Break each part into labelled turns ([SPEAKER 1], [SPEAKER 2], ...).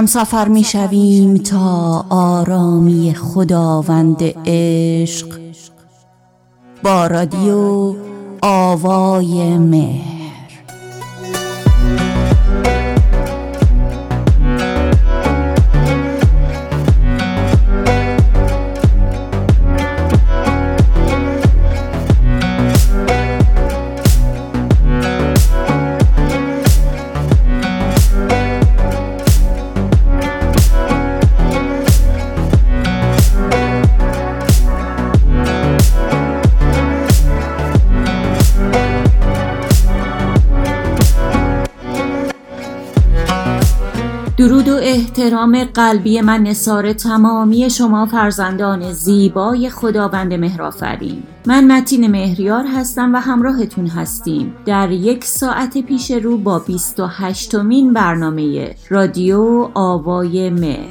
[SPEAKER 1] همسفر می شویم تا آرامی خداوند عشق با رادیو آوای مهر. درود و احترام قلبی من نثار تمامی شما فرزندان زیبای خداوند مهرآفرین. من متین مهریار هستم و همراهتون هستیم در یک ساعت پیش رو با 28مین برنامه رادیو آوای مهر.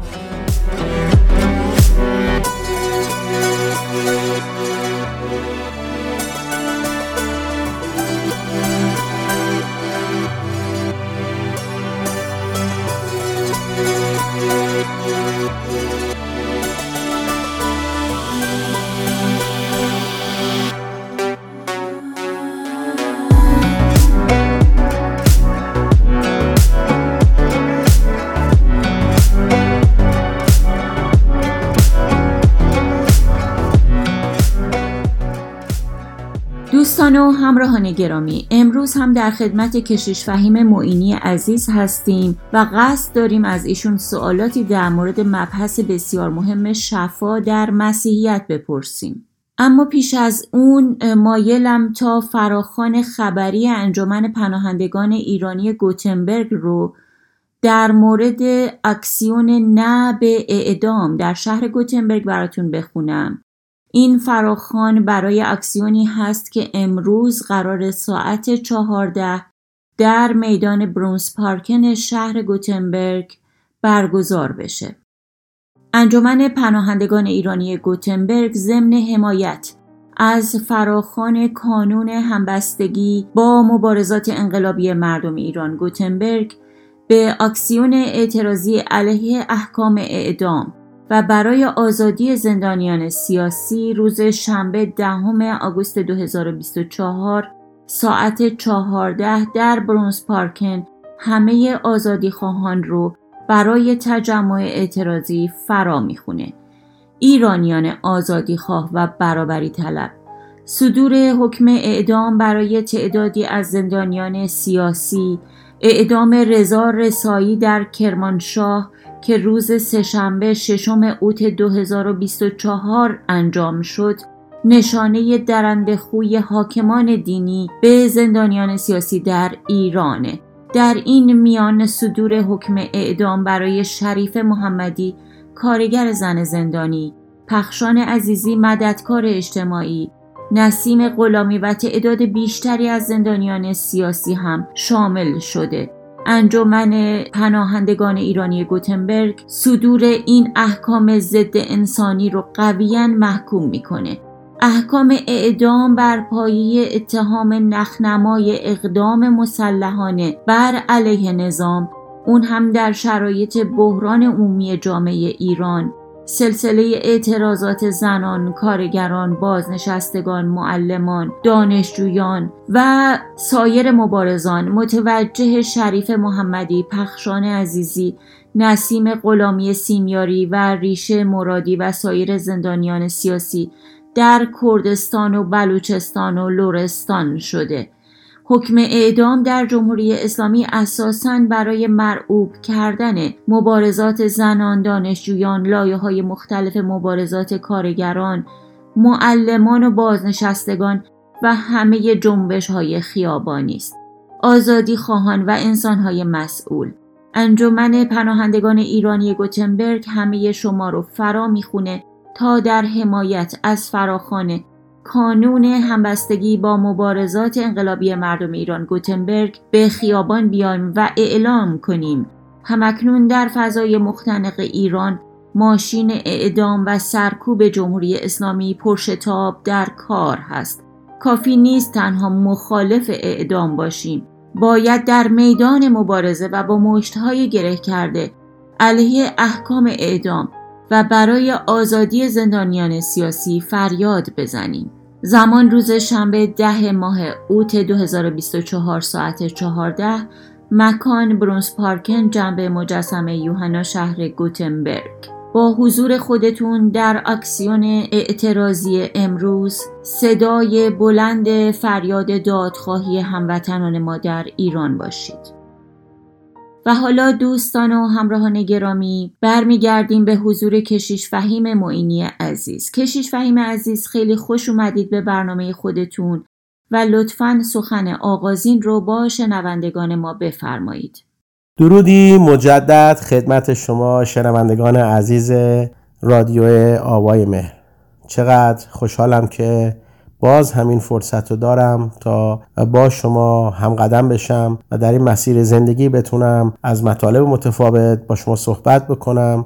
[SPEAKER 1] دوستان و همراهان گرامی، امروز هم در خدمت کشیش فهیم معینی عزیز هستیم و قصد داریم از ایشون سوالاتی در مورد مبحث بسیار مهم شفا در مسیحیت بپرسیم. اما پیش از اون مایلم تا فراخوان خبری انجمن پناهندگان ایرانی گوتنبرگ رو در مورد اکسیون نه به اعدام در شهر گوتنبرگ براتون بخونم. این فراخوان برای اکسیونی هست که امروز قرار ساعت 14 در میدان برونسپارکن شهر گوتنبرگ برگزار بشه. انجمن پناهندگان ایرانی گوتنبرگ ضمن حمایت از فراخوان کانون همبستگی با مبارزات انقلابی مردم ایران گوتنبرگ به اکسیون اعتراضی علیه احکام اعدام و برای آزادی زندانیان سیاسی روز شنبه 10 آگوست 2024 ساعت 14 در برونسپارکن همه آزادی خواهان رو برای تجمع اعتراضی فرا میخونه. ایرانیان آزادی خواه و برابری طلب، صدور حکم اعدام برای تعدادی از زندانیان سیاسی، اعدام رضا رسایی در کرمانشاه که روز سه‌شنبه 6 اوت 2024 انجام شد، نشانه درنده‌خوی حاکمان دینی به زندانیان سیاسی در ایرانه. در این میان صدور حکم اعدام برای شریف محمدی، کارگر زن زندانی، پخشان عزیزی مددکار اجتماعی، نسیم غلامی و تعداد بیشتری از زندانیان سیاسی هم شامل شده. انجمن پناهندگان ایرانی گوتنبرگ صدور این احکام ضد انسانی رو قویاً محکوم میکنه. احکام اعدام بر پایه اتهام نخنمای اقدام مسلحانه بر علیه نظام، اون هم در شرایط بحران عمومی جامعه ایران، سلسله اعتراضات زنان، کارگران، بازنشستگان، معلمان، دانشجویان و سایر مبارزان متوجه شریف محمدی، پخشان عزیزی، نسیم غلامی سیمیاری و ریشه مرادی و سایر زندانیان سیاسی در کردستان و بلوچستان و لرستان شده. حکم اعدام در جمهوری اسلامی اساساً برای مرعوب کردن مبارزات زنان، دانشجویان، لایه‌های مختلف مبارزات کارگران، معلمان و بازنشستگان و همه جنبش‌های خیابانی است. آزادی خواهان و انسان‌های مسئول، انجمن پناهندگان ایرانی گوتنبرگ همه شما رو فرا میخونه تا در حمایت از فراخوان کانون همبستگی با مبارزات انقلابی مردم ایران گوتنبرگ به خیابان بیایم و اعلام کنیم همکنون در فضای مختنق ایران ماشین اعدام و سرکوب جمهوری اسلامی پرشتاب در کار هست. کافی نیست تنها مخالف اعدام باشیم، باید در میدان مبارزه و با مشت‌های گره کرده علیه احکام اعدام و برای آزادی زندانیان سیاسی فریاد بزنیم. زمان روز شنبه 10 ماه اوت 2024 ساعت 14. مکان برونز پارکن، جنب مجسمه یوحنا شهر گوتنبرگ. با حضور خودتون در اکسیون اعتراضی امروز صدای بلند فریاد دادخواهی هموطنان ما در ایران باشید. و حالا دوستان و همراهان گرامی، برمیگردیم به حضور کشیش فهیم معینی عزیز. کشیش فهیم عزیز، خیلی خوش اومدید به برنامه خودتون و لطفاً سخن آغازین رو با شنوندگان ما بفرمایید.
[SPEAKER 2] درودی مجدد خدمت شما شنوندگان عزیز رادیو آوای مهر. چقدر خوشحالم که باز همین فرصت رو دارم تا با شما هم قدم بشم و در این مسیر زندگی بتونم از مطالب متفاوت با شما صحبت بکنم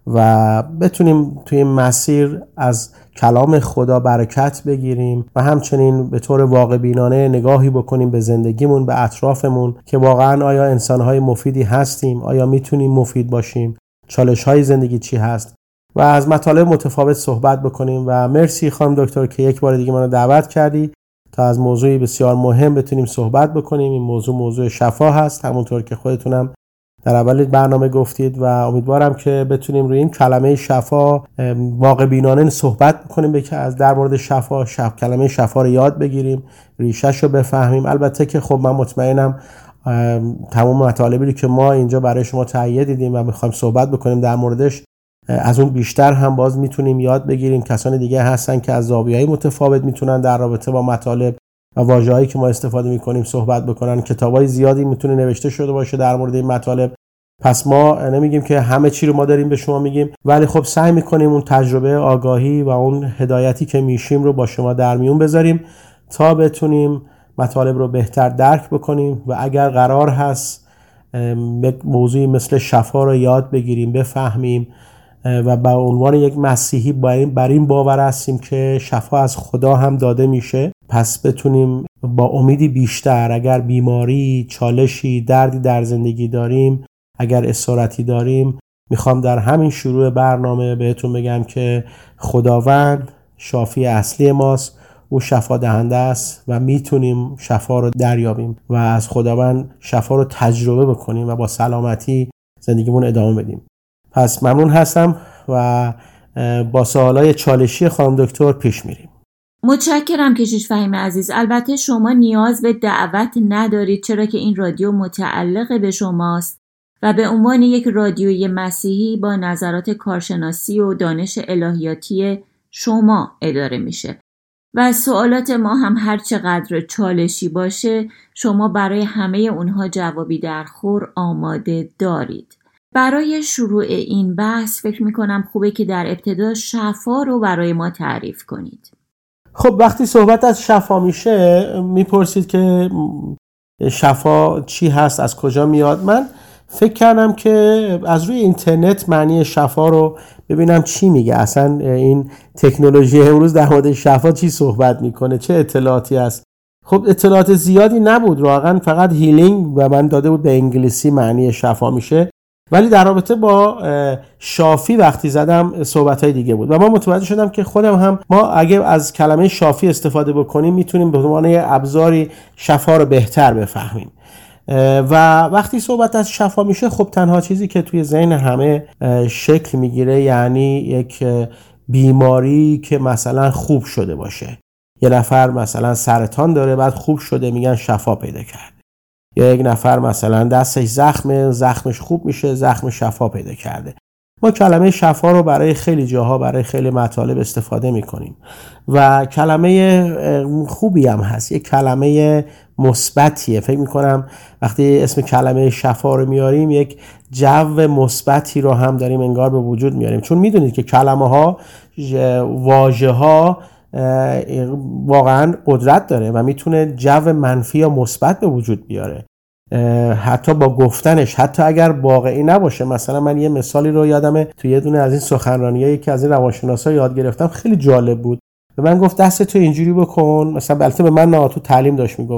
[SPEAKER 2] و بتونیم توی این مسیر از کلام خدا برکت بگیریم و همچنین به طور واقع بینانه نگاهی بکنیم به زندگیمون، به اطرافمون که واقعا آیا انسانهای مفیدی هستیم، آیا میتونیم مفید باشیم، چالش‌های زندگی چی هست و از مطالب متفاوت صحبت بکنیم. و مرسی خانم دکتر که یک بار دیگه منو دعوت کردی تا از موضوعی بسیار مهم بتونیم صحبت بکنیم. این موضوع شفا هست، همونطور که خودتونم در اول برنامه گفتید و امیدوارم که بتونیم روی این کلمه شفا واقع بینانه صحبت بکنیم، که از در مورد شفا کلمه شفا رو یاد بگیریم، ریشه‌شو بفهمیم. البته که خب من مطمئنم تمام مطالبی که ما اینجا برای شما تهیه دیدیم و می‌خوایم صحبت بکنیم در موردش، از اون بیشتر هم باز میتونیم یاد بگیریم. کسان دیگه هستن که از زاویه‌های متفاوت میتونن در رابطه با مطالب و واژه‌هایی که ما استفاده میکنیم صحبت بکنن. کتابای زیادی میتونه نوشته شده باشه در مورد این مطالب. پس ما نمیگیم که همه چی رو ما داریم به شما میگیم، ولی خب سعی میکنیم اون تجربه، آگاهی و اون هدایتی که میشیم رو با شما در میون بذاریم تا بتونیم مطالب رو بهتر درک بکنیم. و اگر قرار هست موضوعی مثل شفا رو یاد بگیریم، بفهمیم و به عنوان یک مسیحی بر این باور هستیم که شفا از خدا هم داده میشه، پس بتونیم با امیدی بیشتر، اگر بیماری، چالشی، دردی در زندگی داریم، اگر اسارتی داریم، میخوام در همین شروع برنامه بهتون بگم که خداوند شافی اصلی ماست، او شفا دهنده است و میتونیم شفا رو دریابیم و از خداوند شفا رو تجربه بکنیم و با سلامتی زندگیمون ادامه بدیم. پس ممنون هستم و با سوالای چالشی خانم دکتر پیش میریم.
[SPEAKER 1] متشکرم کشیش فهیم عزیز. البته شما نیاز به دعوت ندارید، چرا که این رادیو متعلق به شماست و به عنوان یک رادیوی مسیحی با نظرات کارشناسی و دانش الهیاتی شما اداره میشه و سوالات ما هم هر چقدر چالشی باشه شما برای همه اونها جوابی در خور آماده دارید. برای شروع این بحث فکر میکنم خوبه که در ابتدا شفا رو برای ما تعریف کنید.
[SPEAKER 2] خب وقتی صحبت از شفا میشه میپرسید که شفا چی هست، از کجا میاد. من فکر کردم که از روی اینترنت معنی شفا رو ببینم چی میگه، اصلا این تکنولوژی امروز در مورد شفا چی صحبت میکنه، چه اطلاعاتی هست. خب اطلاعات زیادی نبود، واقعا فقط هیلینگ و من داده بود به انگلیسی معنی شفا میشه، ولی در رابطه با شافی وقتی زدم صحبت‌های دیگه بود و من متوجه شدم که خودم هم ما اگه از کلمه شافی استفاده بکنیم میتونیم به عنوان ابزاری شفا رو بهتر بفهمیم. و وقتی صحبت از شفا میشه خب تنها چیزی که توی ذهن همه شکل میگیره یعنی یک بیماری که مثلا خوب شده باشه. یه نفر مثلا سرطان داره بعد خوب شده میگن شفا پیدا کرد، یا یک نفر مثلا دستش زخمش خوب میشه، زخم شفا پیدا کرده. ما کلمه شفا رو برای خیلی جاها، برای خیلی مطالب استفاده میکنیم و کلمه خوبی هم هست، یک کلمه مثبتیه. فکر میکنم وقتی اسم کلمه شفا رو میاریم یک جو مثبتی رو هم داریم انگار به وجود میاریم، چون میدونید که کلمه ها، واژه ها واقعا قدرت داره و میتونه جو منفی یا مثبت به وجود بیاره حتی با گفتنش، حتی اگر واقعی نباشه. مثلا من یه مثالی رو یادمه توی یه دونه از این سخنرانیایی که از این روانشناسا یاد گرفتم خیلی جالب بود. به من گفت دستتو اینجوری بکن، مثلا البته به من نه، تو تعلیم داشت میگفت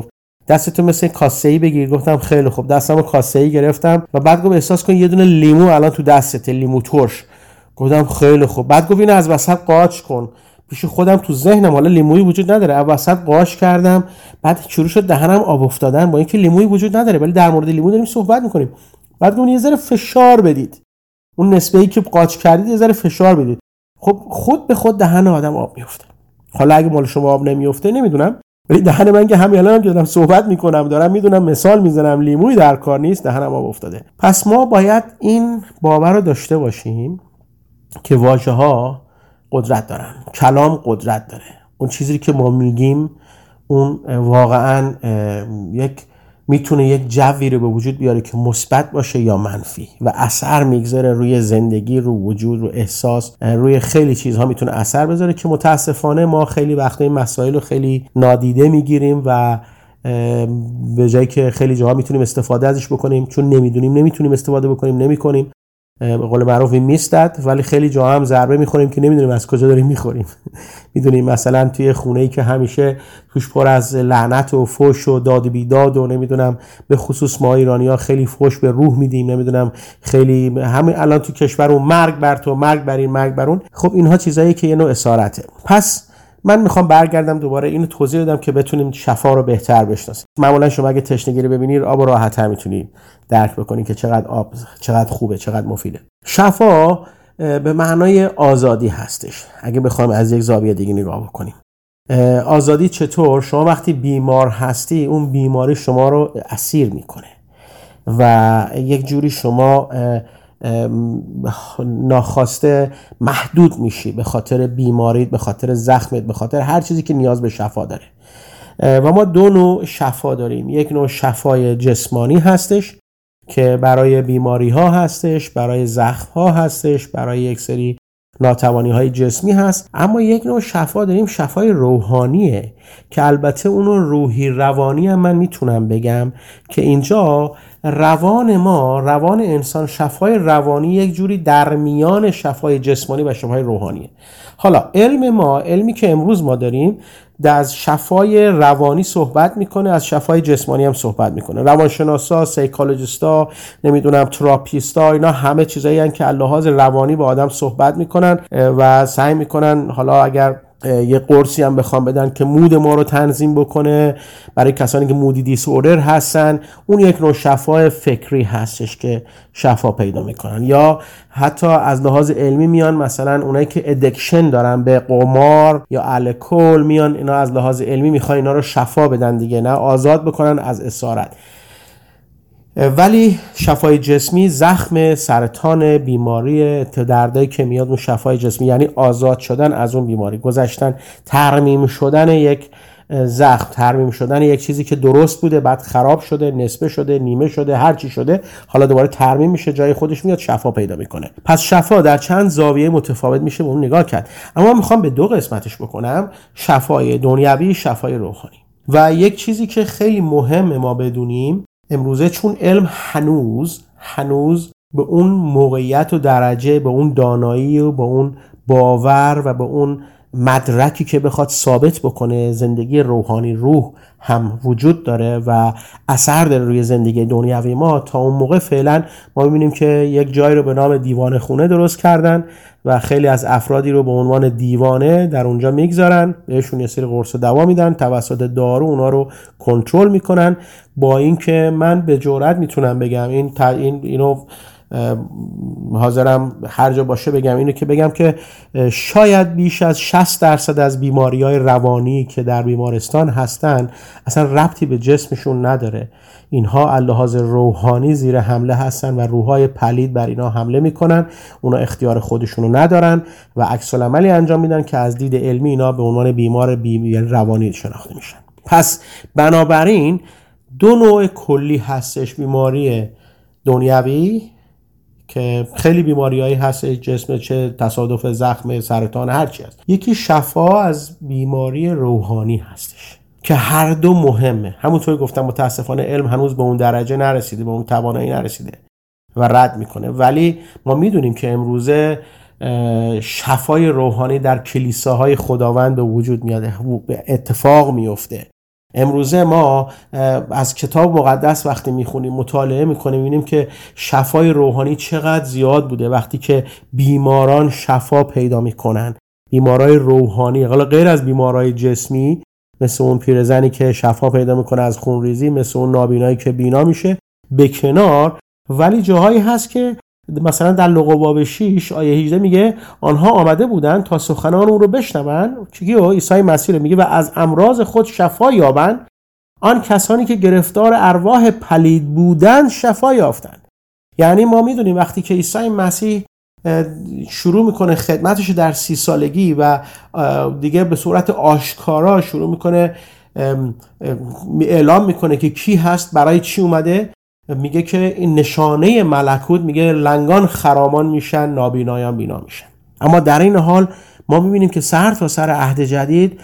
[SPEAKER 2] دستتو مثل کاسه‌ای بگیر. گفتم خیلی خوب. دستمو کاسه‌ای گرفتم و بعد گفت احساس کن یه دونه لیمو الان تو دستته، لیمو ترش. گفتم خیلی خوب. بعد گفت اینو از وسط قاچ کن. پیش خودم تو ذهنم حالا لیمویی وجود نداره، از وسط قاچ کردم. بعد شروع شد دهنم آب افتادن، با اینکه لیمویی وجود نداره ولی در مورد لیمو داریم صحبت می‌کنیم. بعد گفت یه ذره فشار بدید، اون نسبه‌ای که قاچ کردید یه ذره فشار بدید. خب خود به خود دهن آدم آب میفته. حالا اگه مال شما آب نمیفته نمیدونم، ولی دهن من که همین الانم که دارم صحبت میکنم دارم میدونم مثال میزنم لیمویی در کار نیست، دهنم آب افتاده. پس ما باید این باور رو داشته باشیم که واژه‌ها قدرت دارن، کلام قدرت داره. اون چیزی که ما میگیم اون واقعا میتونه یک جوی رو به وجود بیاره که مثبت باشه یا منفی و اثر میگذاره روی زندگی، رو وجود، رو احساس، روی خیلی چیزها میتونه اثر بذاره که متاسفانه ما خیلی وقتا این مسائل رو خیلی نادیده میگیریم و به جایی که خیلی جاها میتونیم استفاده ازش بکنیم چون نمیتونیم استفاده بکنیم نمیکنیم. به قول معروف میستد، ولی خیلی جاها هم ضربه میخوریم که نمیدونیم از کجا داریم میخوریم. میدونیم مثلا توی خونه‌ای که همیشه توش پر از لعنت و فحش و داد و بیداد و نمیدونم، به خصوص ما ایرانی‌ها خیلی فحش به روح میدیم، نمیدونم خیلی همین الان تو کشورمون مرگ بر تو، مرگ بر این، مرگ بر اون. خب اینها چیزایی که یه نوع اسارته. پس من میخوام برگردم دوباره اینو توضیح بدم که بتونیم شفا رو بهتر بشناسیم. معمولا شما اگه تشنگی رو ببینید آب رو راحت‌تر میتونید درک بکنید که چقدر آب چقدر خوبه، چقدر مفیده. شفا به معنای آزادی هستش. اگه بخوایم از یک زاویه دیگه نگاه بکنیم، آزادی چطور؟ شما وقتی بیمار هستی اون بیماری شما رو اسیر میکنه و یک جوری شما ناخواسته محدود میشی به خاطر بیماریت، به خاطر زخمت، به خاطر هر چیزی که نیاز به شفا داره. و ما دو نوع شفا داریم. یک نوع شفای جسمانی هستش که برای بیماری ها هستش، برای زخم ها هستش، برای یک سری ناتوانی های جسمی هست. اما یک نوع شفا داریم، شفای روحانیه که البته اونو روحی روانی هم من میتونم بگم که اینجا روان ما، روان انسان، شفای روانی یک جوری در میان شفای جسمانی و شفای روحانیه. حالا علم ما، علمی که امروز ما داریم، از شفای روانی صحبت میکنه، از شفای جسمانی هم صحبت میکنه. روانشناسا، سایکولوژیستا، نمیدونم تراپیستا، اینا همه چیزایی هستن که از لحاظ روانی با آدم صحبت میکنن و سعی میکنن حالا اگر یه قرصی هم بخوام بدن که مود ما رو تنظیم بکنه برای کسانی که مودی دیس اوردر هستن، اون یک نوع شفای فکری هستش که شفا پیدا میکنن. یا حتی از لحاظ علمی میان مثلا اونایی که ادکشن دارن به قمار یا الکل، میان اینا از لحاظ علمی میخوان اینا رو شفا بدن دیگه، نه آزاد بکنن از اسارت. ولی شفای جسمی، زخم، سرطان، بیماری، دردایی که میاد اون شفای جسمی، یعنی آزاد شدن از اون بیماری، گذشتن، ترمیم شدن یک زخم، ترمیم شدن یک چیزی که درست بوده بعد خراب شده، نصفه شده، نیمه شده، هر چی شده، حالا دوباره ترمیم میشه، جای خودش میاد، شفا پیدا میکنه. پس شفا در چند زاویه متفاوت میشه به اون نگاه کرد. اما میخوام به دو قسمتش بکنم، شفای دنیوی، شفای روحانی. و یک چیزی که خیلی مهمه ما بدونیم امروزه، چون علم هنوز به اون موقعیت و درجه، به اون دانایی و به اون باور و به اون مدرکی که بخواد ثابت بکنه زندگی روحانی، روح هم وجود داره و اثر داره روی زندگی دنیوی ما، تا اون موقع فعلا ما می‌بینیم که یک جایی رو به نام دیوانه خونه درست کردن و خیلی از افرادی رو به عنوان دیوانه در اونجا میگذارن، بهشون یه سری قرص و دوا میدن، توسط دارو اونا رو کنترل میکنن. با اینکه من به جرئت میتونم بگم اینو حاضرم هر جا باشه بگم، اینو که بگم که شاید بیش از 60% از بیماری‌های روانی که در بیمارستان هستن اصلا ربطی به جسمشون نداره. اینها از لحاظ روحانی زیر حمله هستن و روح‌های پلید بر اینا حمله میکنن، اونا اختیار خودشونو ندارن و عکس العملی انجام میدن که از دید علمی اینا به عنوان بیمار روانی شناخته میشن. پس بنابراین دو نوع کلی هستش بیماری دنیوی که خیلی بیماریایی هست جسم، چه تصادف، زخم، سرطان، هر چی هست. یکی شفا از بیماری روحانی هستش که هر دو مهمه. همونطور گفتم متاسفانه علم هنوز به اون درجه نرسیده، به اون توانایی نرسیده و رد میکنه. ولی ما میدونیم که امروزه شفای روحانی در کلیساهای خداوند به وجود میاد، اتفاق میفته امروزه ما از کتاب مقدس وقتی میخونیم، مطالعه میکنیم، میبینیم که شفای روحانی چقدر زیاد بوده وقتی که بیماران شفا پیدا میکنن. بیمارای روحانی، حالا غیر از بیمارای جسمی مثل اون پیرزنی که شفا پیدا میکنه از خونریزی، مثل اون نابینایی که بینا میشه، به کنار، ولی جاهایی هست که مثلا در لوقا باب 6 آیه 18 میگه آنها آمده بودند تا سخنان او رو بشنوند، که عیسی مسیح میگه و از امراض خود شفا یابند. آن کسانی که گرفتار ارواح پلید بودند شفا یافتند. یعنی ما میدونیم وقتی که عیسی مسیح شروع میکنه خدمتش در 30 سالگی و دیگه به صورت آشکارا شروع میکنه اعلام میکنه که کی هست، برای چی اومده، میگه که این نشانه ملکوت، میگه لنگان خرامان میشن، نابینایان بینا میشن. اما در این حال ما میبینیم که سر تا سر عهد جدید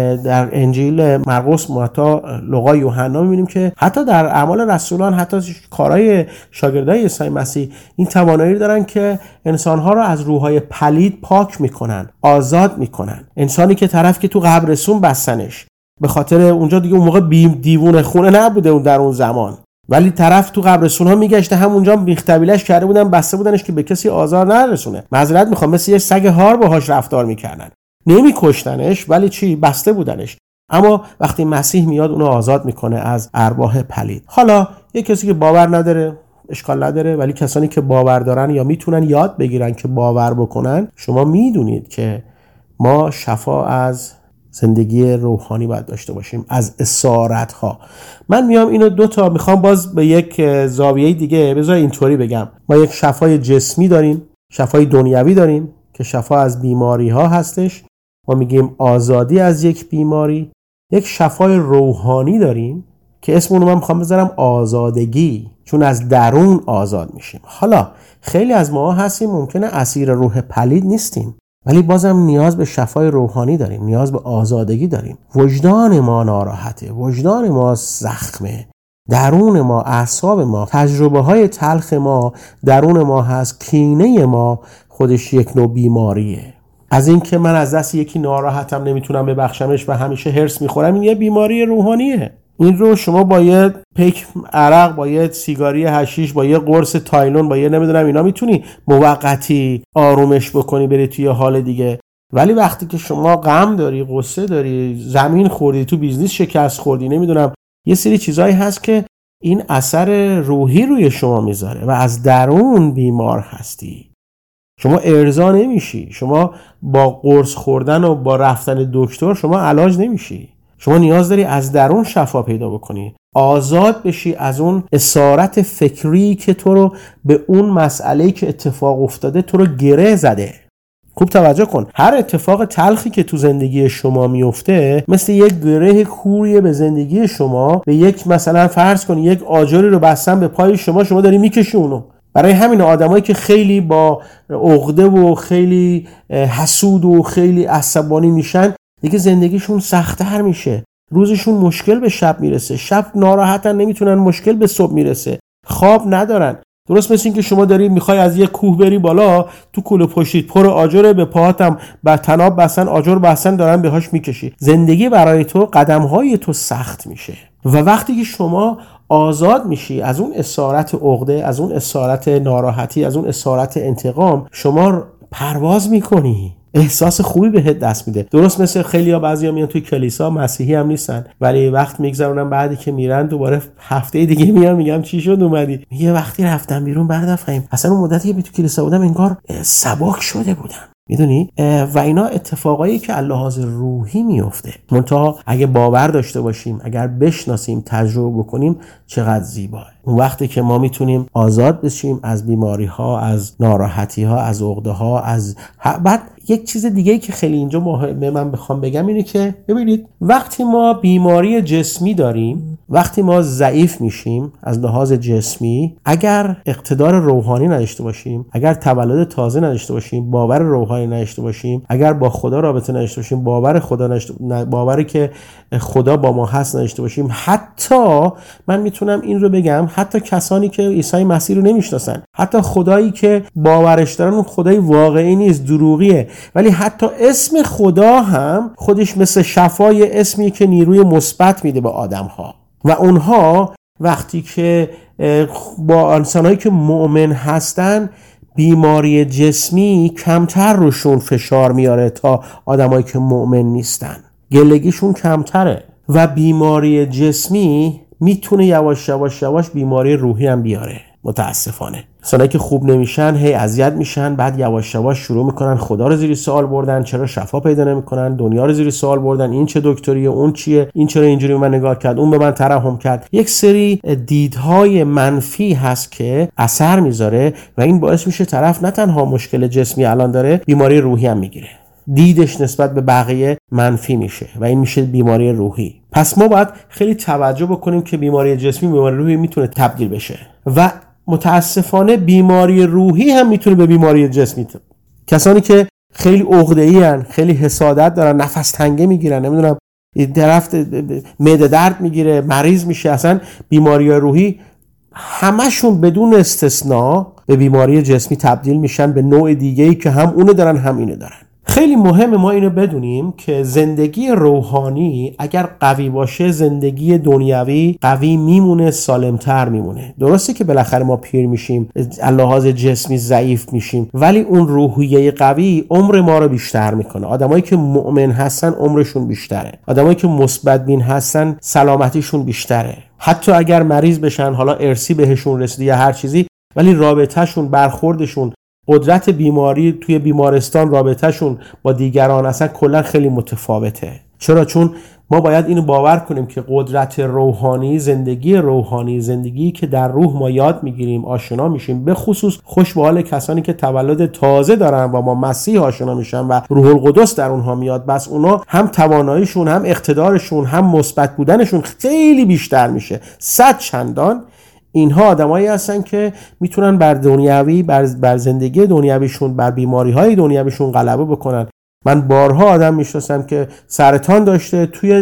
[SPEAKER 2] در انجیل مرقس، متی، لوقا، یوحنا میبینیم که حتی در اعمال رسولان، حتی کارهای شاگردای عیسی مسیح این توانایی دارن که انسانها رو از روحهای پلید پاک میکنن، آزاد میکنن. انسانی که طرف که تو قبرستون بستنش به خاطر اونجا دیگه اون موقع دیوونه خونه نبوده اون در اون زمان، ولی طرف تو قبرستون ها میگشته، همونجا بیختبیلش کرده بودن، بسته بودنش که به کسی آزار نرسونه. معذرت میخوام، مثل یه سگ هار باهاش رفتار میکردن، نمیکشتنش ولی چی، بسته بودنش. اما وقتی مسیح میاد اونو آزاد میکنه از ارواح پلید. حالا یه کسی که باور نداره اشکال نداره، ولی کسانی که باور دارن یا میتونن یاد بگیرن که باور بکنن. شما میدونید که ما شفا از زندگی روحانی باید داشته باشیم، از اسارت ها. من میام اینو دوتا میخوام باز به یک زاویه دیگه، بذار اینطوری بگم. ما یک شفای جسمی داریم، شفای دنیوی داریم که شفا از بیماری ها هستش، ما میگیم آزادی از یک بیماری. یک شفای روحانی داریم که اسم اونو من میخوام بذارم آزادگی، چون از درون آزاد میشیم. حالا خیلی از ما هستیم ممکنه اسیر روح پلید نیستیم، ولی بازم نیاز به شفای روحانی داریم، نیاز به آزادگی داریم. وجدان ما ناراحته، وجدان ما زخمه، درون ما، اعصاب ما، تجربه های تلخ ما درون ما هست، کینه ما خودش یک نوع بیماریه. از این که من از دست یکی ناراحتم نمیتونم ببخشمش و همیشه هرس میخورم، این یه بیماری روحانیه. این رو شما با یه پیک عرق، با یه سیگاری حشیش، با یه قرص تایلون، با یه نمیدونم اینا میتونی موقتی آرومش بکنی، بری توی حال دیگه. ولی وقتی که شما غم داری، غصه داری، زمین خوردی، تو بیزنس شکست خوردی، نمیدونم یه سری چیزایی هست که این اثر روحی روی شما میذاره و از درون بیمار هستی. شما ارضا نمیشی، شما با قرص خوردن و با رفتن دکتر شما علاج نمیشی. شما نیاز داری از درون شفا پیدا بکنی، آزاد بشی از اون اسارت فکری که تو رو به اون مسئله‌ای که اتفاق افتاده تو رو گره زده. خوب توجه کن، هر اتفاق تلخی که تو زندگی شما میفته مثل یک گره کوریه به زندگی شما. به یک مثلا فرض کن یک آجری رو بستن به پای شما داری میکشی اونو. برای همین آدمایی که خیلی با عقده و خیلی حسود و خیلی عصبانی میشن، دیگه زندگیشون سخت‌تر میشه، روزشون مشکل به شب میرسه، شب ناراحتن، نمیتونن، مشکل به صبح میرسه، خواب ندارن. درست مثل این که شما داری میخوای از یک کوه بری بالا، تو کوله پشتیت پر آجره، به پاهاتم بر تناب بستن، آجر بستن، دارن بهاش میکشی. زندگی برای تو، قدمهای تو سخت میشه. و وقتی که شما آزاد میشی از اون اسارت عقده، از اون اسارت ناراحتی، از اون اسارت انتقام، شما پرواز میکنی، احساس خوبی بهت دست میده. درست مثل خیلیا، بعضیا میان توی کلیسا، مسیحی هم نیستن، ولی وقت میگذرونن، بعدی که میرن دوباره هفته دیگه میان، میگم چی شد اومدی؟ میگه وقتی رفتم بیرون بعد فهمیدم اصلا اون مدتی که تو کلیسا بودم انگار سبک شده بودم. میدونی؟ و اینا اتفاقایی که لحاظ روحی میفته. منتها اگه باور داشته باشیم، اگر بشناسیم، تجربه بکنیم، چقدر زیباه. اون وقتی که ما میتونیم آزاد بشیم از بیماری ها، از ناراحتی ها، از عقده ها، از بعد یک چیز دیگه که خیلی اینجا مهمه من بخوام بگم اینه که ببینید وقتی ما بیماری جسمی داریم، وقتی ما ضعیف میشیم از لحاظ جسمی، اگر اقتدار روحانی نداشته باشیم، اگر تولد تازه نداشته باشیم، باور روحانی نداشته باشیم، اگر با خدا رابطه نداشته باشیم، باوری که خدا با ما هست نداشته باشیم، حتی من میتونم این رو بگم، حتی کسانی که عیسی مسیح رو نمیشناسن، حتی خدایی که باورش دارن اون خدای واقعی نیست، دروغیه، ولی حتی اسم خدا هم خودش مثل شفای اسمی که نیروی مثبت میده به آدم‌ها و اونها وقتی که با انسانایی که مؤمن هستن بیماری جسمی کمتر روشون فشار میاره تا آدمایی که مؤمن نیستن، گلگیشون کمتره و بیماری جسمی میتونه یواش یواش بیماری روحی هم بیاره. متاسفانه کسایی که خوب نمیشن هی اذیت میشن، بعد یواش یواش شروع میکنن خدا رو زیر سوال بردن، چرا شفا پیدا نمیکنن، دنیا رو زیر سوال بردن، این چه دکتریه، اون چیه، این چرا اینجوری به من نگاه کرد، اون به من ترحم کرد. یک سری دیدهای منفی هست که اثر میذاره و این باعث میشه طرف نه تنها مشکل جسمی الان داره، بیماری روحی هم میگیره. دیدش نسبت به بقیه منفی میشه و این میشه بیماری روحی. پس ما باید خیلی توجه بکنیم که بیماری جسمی بیماری روحی میتونه تبدیل بشه و متاسفانه بیماری روحی هم میتونه به بیماری جسمی کسانی که خیلی عقده‌ای ان، خیلی حسادت دارن، نفس تنگی میگیرن، نمیدونم درفت معده درد میگیره، مریض میشه، اصلا بیماری روحی همشون بدون استثنا به بیماری جسمی تبدیل میشن به نوع دیگه‌ای که هم اونه دارن هم اینو دارن. خیلی مهمه ما اینو بدونیم که زندگی روحانی اگر قوی باشه زندگی دنیوی قوی میمونه، سالمتر میمونه. درسته که بالاخره ما پیر میشیم، لحاظ جسمی ضعیف میشیم، ولی اون روحیه قوی عمر ما رو بیشتر میکنه. آدمایی که مؤمن هستن عمرشون بیشتره، آدمایی که مثبت بین هستن سلامتیشون بیشتره. حتی اگر مریض بشن، حالا ارثی بهشون رسیده یا هر چیزی، ولی رابطهشون، برخوردشون، قدرت بیماری توی بیمارستان، رابطهشون با دیگران اصلا کلا خیلی متفاوته. چرا؟ چون ما باید اینو باور کنیم که قدرت روحانی، زندگی که در روح ما یاد میگیریم، آشنا میشیم، به خصوص خوش به حال کسانی که تولد تازه دارن و با مسیح آشنا میشن و روح القدس در اونها میاد، بس اونا هم تواناییشون، هم اقتدارشون، هم مثبت بودنشون خیلی بیشتر میشه، 100 چندان. اینها آدمایی هستن که میتونن بر دنیوی، بر زندگی دنیویشون، بر بیماری‌های دنیویشون غلبه بکنن. من بارها آدم میشناسم که سرطان داشته، توی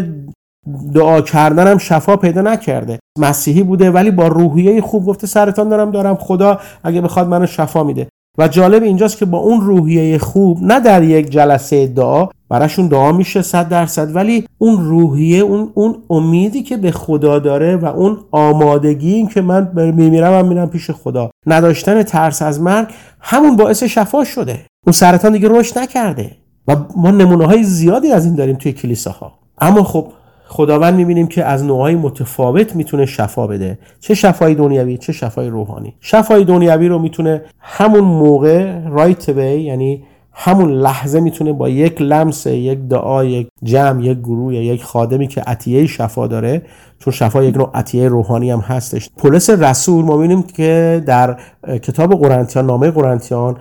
[SPEAKER 2] دعا کردنم شفا پیدا نکرده، مسیحی بوده ولی با روحیه خوب گفته سرطان دارم، خدا اگه بخواد منو شفا میده. و جالب اینجاست که با اون روحیه خوب، نه در یک جلسه دعا براشون دعا میشه 100%، ولی اون روحیه، اون امیدی که به خدا داره و اون آمادگی این که من میرم پیش خدا، نداشتن ترس از مرگ، همون باعث شفا شده. اون سرطان دیگه رشد نکرده و ما نمونه‌های زیادی از این داریم توی کلیساها. اما خب خداوند میبینیم که از نوعهای متفاوت میتونه شفا بده، چه شفای دنیوی چه شفای روحانی. شفای دنیوی رو میتونه همون موقع رایت وی، یعنی همون لحظه میتونه با یک لمس، یک دعا، یک جمع، یک گروه یا یک خادمی که عطیه شفا داره، چون شفا یک نوع عطیه روحانی هم هستش. پولس رسول ما میبینیم که در کتاب قرنتیان، نامه قرنتیان،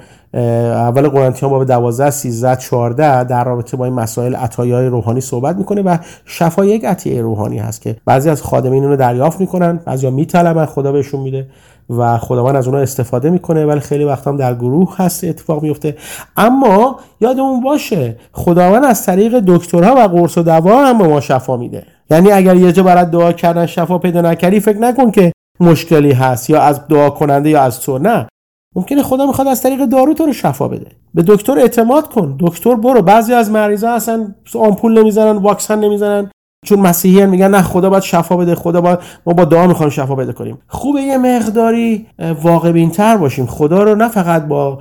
[SPEAKER 2] اول قرنتیان باب 12 13 14 در رابطه با این مسائل عطایای روحانی صحبت میکنه و شفا یک عطیه روحانی هست که بعضی از خادمین اون رو دریافت میکنن، بعضیا میطلبن، خدا بهشون میده و خداوند از اونها استفاده میکنه، ولی خیلی وقتا هم در گروه هست اتفاق میفته. اما یادمون باشه خداوند از طریق دکترها و قرص و دوا هم به ما شفا میده. یعنی اگر یه جا برات دعا کردن شفا پیدا نکردی، فکر نکن که مشکلی هست یا از دعا کننده یا از تو، نه، ممکنه خدا میخواد از طریق دارو تو رو شفا بده. به دکتر اعتماد کن، دکتر برو. بعضی از مریضا اصلا آمپول نمیزنن، واکسن نمیزنن، چون مسیحیان میگن نه خدا باید شفا بده، ما با دعا میخوایم شفا پیدا کنیم. خوبه یه مقداری واقع بین‌تر باشیم، خدا رو نه فقط با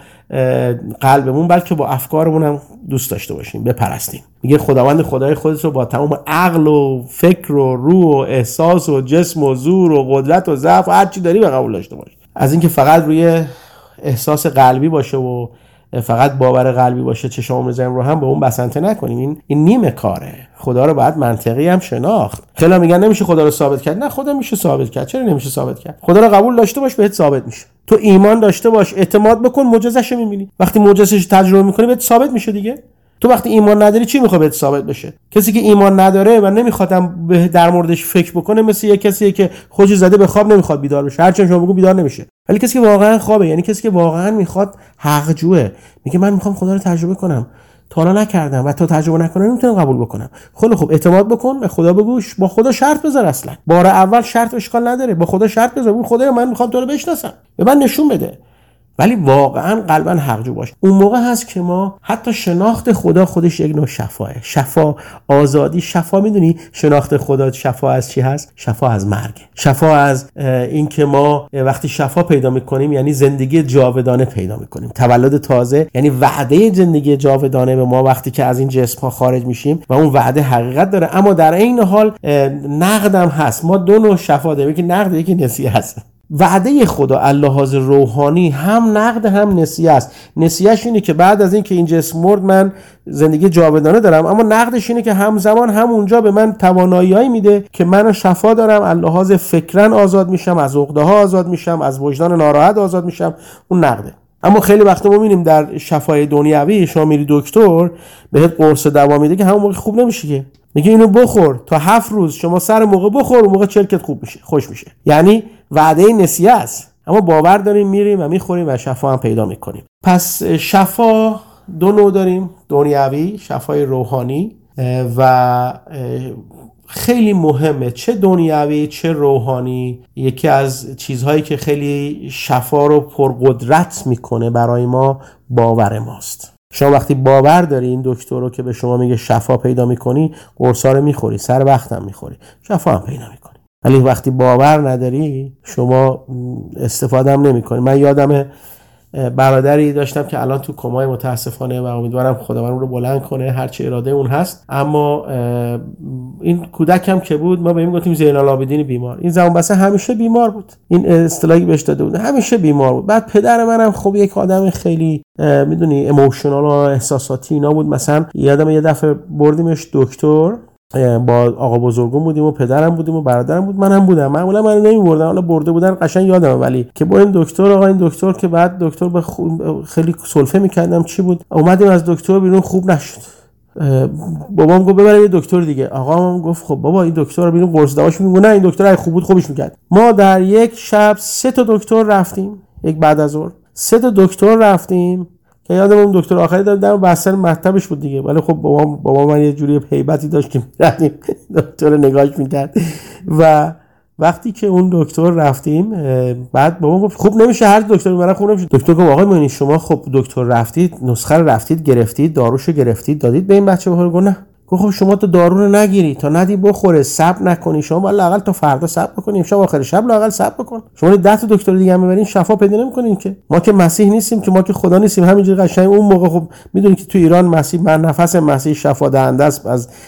[SPEAKER 2] قلبمون بلکه با افکارمون هم دوست داشته باشیم، بپرستیم. میگه خداوند خدای خودت رو با تمام عقل و فکر و روح و احساس و جسم و زور و قدرت و ضعف و هر چی داری به قبول داشته باش. از اینکه فقط روی احساس قلبی باشه و فقط باور قلبی باشه، چشام می‌ذاریم رو هم به اون بسنته نکنیم. این نیمه کاره. خدا رو باید منطقی هم شناخت. خیلی میگن نمیشه خدا رو ثابت کرد. نه، خدا میشه ثابت کرد. چرا نمیشه ثابت کرد؟ خدا رو قبول داشته باش بهت ثابت میشه. تو ایمان داشته باش، اعتماد بکن، معجزه‌ش رو می‌بینی. وقتی معجزه‌ش تجربه می‌کنی بهت ثابت میشه دیگه. تو وقتی ایمان نداری چی میخواد بهت ثابت بشه؟ کسی که ایمان نداره و نمیخوادم در موردش فکر بکنه مثل یه کسیه که خودش زده به خواب نمیخواد بیدار بشه. هرچند شما بگو بیدار نمیشه. ولی کسی که واقعا خوابه، یعنی کسی که واقعا میخواد حق جوه، میگه من میخوام خدا رو تجربه کنم، تا حالا نکردم و تا تجربه نکنم نمیتونم قبول بکنم. خیلی خوب، اعتماد بکن به خدا، بگو با خدا شرط بذار. اصلا بار اول شرط اشکال نداره، با خدا شرط بذار، بگو خدایا من میخوام تو رو بشناسم، به من نشون بده. ولی واقعا قلبا حقجو باش. اون موقع هست که ما حتی شناخت خدا خودش یک نوع شفاه. شفا، آزادی. شفا میدونی شناخت خدا شفا از چی هست؟ شفا از مرگ. شفا از این که ما وقتی شفا پیدا میکنیم یعنی زندگی جاودانه پیدا میکنیم. تولد تازه یعنی وعده زندگی جاودانه به ما وقتی که از این جسم ها خارج میشیم و اون وعده حقیقت داره. اما در این حال نقدم هست. ما دو نوع شفا داریم، یکی نقد یکی نسیه هست. وعده خدا اللحاظ روحانی هم نقد هم نسیه است. نسیهش اینه که بعد از این که این جسم مرد من زندگی جاودانه دارم، اما نقدش اینه که همزمان هم اونجا به من توانایی‌ای میده که من شفا دارم، اللحاظ فکرن آزاد میشم، از عقده‌ها آزاد میشم، از وجدان ناراحت آزاد میشم. اون نقده. اما خیلی وقتا ما می‌بینیم در شفای دنیوی شما میری دکتر بهت قرص دوا میده که همون موقع خوب نمیشه، که میگه اینو بخور تا 7 روز، شما سر موقع بخور، اون موقع چرکت خوب میشه، خوش میشه. یعنی وعده نسیه است، اما باور داریم میریم و میخوریم و شفا هم پیدا میکنیم. پس شفا دو نوع داریم، دنیوی، شفای روحانی، و خیلی مهمه چه دنیوی چه روحانی. یکی از چیزهایی که خیلی شفا رو پرقدرت میکنه برای ما باور ماست. شما وقتی باور داری این دکتر رو که به شما میگه شفا پیدا میکنی، قرصا رو میخوری، سر وقت هم میخوری، شفا هم پیدا میکنی. ولی وقتی باور نداری شما استفاده هم نمیکنی. من یادم برادری داشتم که الان تو کمای متاسفانه و امیدوارم خداوند اون رو بلند کنه، هر چه اراده اون هست. اما این کودکم که بود ما بهش گفتیم زین العابدین بیمار. این زمان بسه همیشه بیمار بود، این اصطلاحی بهش داده بود، همیشه بیمار بود. بعد پدر منم خب یک آدم خیلی میدونی ایموشنال و احساساتی اینا بود. مثلا یادم یه دفعه بردیمش دکتر، با آقا بزرگم بودیم و پدرم بودیم و برادرم بود، منم بودم. معمولا منو نمیبردن، حالا برده بودن قشنگ یادمه. ولی که با این دکتر، آقا این دکتر که بعد دکتر به خیلی سلفه میکردم چی بود، اومدیم از دکتر بیرون خوب نشد. بابام گفت ببریم یه دکتر دیگه. آقام گفت خب بابا این دکتر رو بیرون قرص دواش میگه نه این دکتر اگه خوب بود خوبش میکرد. ما در یک شب 3 تا دکتر رفتیم، یک بعد از ظهر 3 تا دکتر رفتیم که یادم اون دکتر آخری دادم بسر مطبش بود دیگه. ولی خب بابا من یه جوری هیبتی داشت که رفتیم دکتر نگاهش میکرد. و وقتی که اون دکتر رفتیم بعد بابا گفت خوب نمیشه، هر دکتری برای خوب نمیشه. دکتر گفت آقای معینی شما خب دکتر رفتید، نسخه رو رفتید گرفتید، داروشو گرفتید دادید به این بچه بخوره؟ گفت نه. گفت خب شما تو دارو رو نگیری تا ندی بخوره، صبر نکنی، شما باید لااقل تا فردا صبر بکنی، امشب آخر شب لااقل صبر بکن. شما 10 تا دکتر دیگه هم ببرین شفا پیدا نمی‌کنین که. ما که مسیح نیستیم، که ما که خدا نیستیم. همینجوری قشنگ اون موقع خب میدونید که تو ایران مسیح من نفس مسیح شفا دهنده است.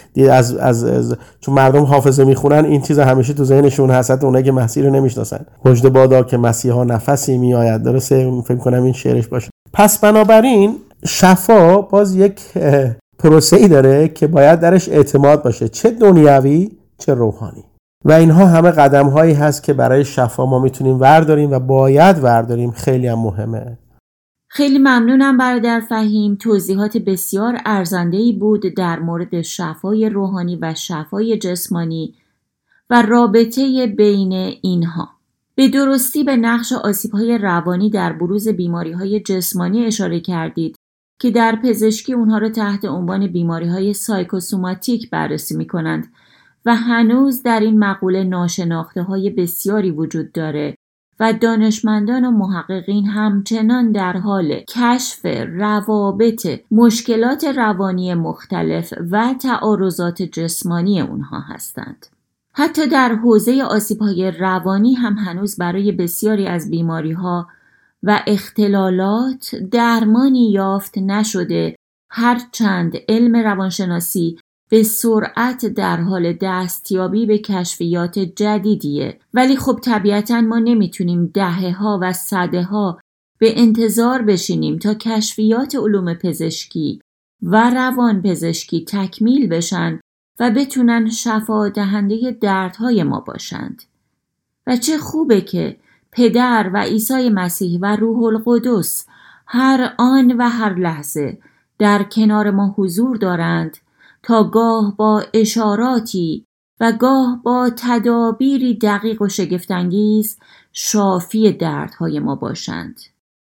[SPEAKER 2] از چون مردم حافظه میخونن این چیز همیشه تو ذهنشون هست، اونایی که مسیح رو نمیشناسن. مژده بادا که مسیحا نفسی میآید. درسته؟ فکر کنم این شعرش باشه. پس بنابراین شفا باز یک پروسه‌ای داره که باید درش اعتماد باشه، چه دنیوی چه روحانی. و اینها همه قدم‌هایی هست که برای شفا ما میتونیم ورداریم و باید ورداریم. خیلی هم مهمه.
[SPEAKER 1] خیلی ممنونم برادر فهیم. توضیحات بسیار ارزنده‌ای بود در مورد شفای روحانی و شفای جسمانی و رابطه بین اینها. به درستی به نقش آسیب‌های روانی در بروز بیماری‌های جسمانی اشاره کردید که در پزشکی اونها رو تحت عنوان بیماری‌های سایکوسوماتیک بررسی می‌کنند و هنوز در این مقوله ناشناخته‌های بسیاری وجود داره و دانشمندان و محققین همچنان در حال کشف روابط مشکلات روانی مختلف و تعارضات جسمانی اونها هستند. حتی در حوزه آسیب‌های روانی هم هنوز برای بسیاری از بیماری‌ها و اختلالات درمانی یافت نشده، هرچند علم روانشناسی به سرعت در حال دستیابی به کشفیات جدیدیه. ولی خب طبیعتاً ما نمیتونیم دهه‌ها و صدها به انتظار بشینیم تا کشفیات علوم پزشکی و روان پزشکی تکمیل بشن و بتونن شفا دهنده دردهای ما باشند. و چه خوبه که پدر و عیسی مسیح و روح القدس هر آن و هر لحظه در کنار ما حضور دارند تا گاه با اشاراتی و گاه با تدابیری دقیق و شگفت‌انگیز شافی دردهای ما باشند.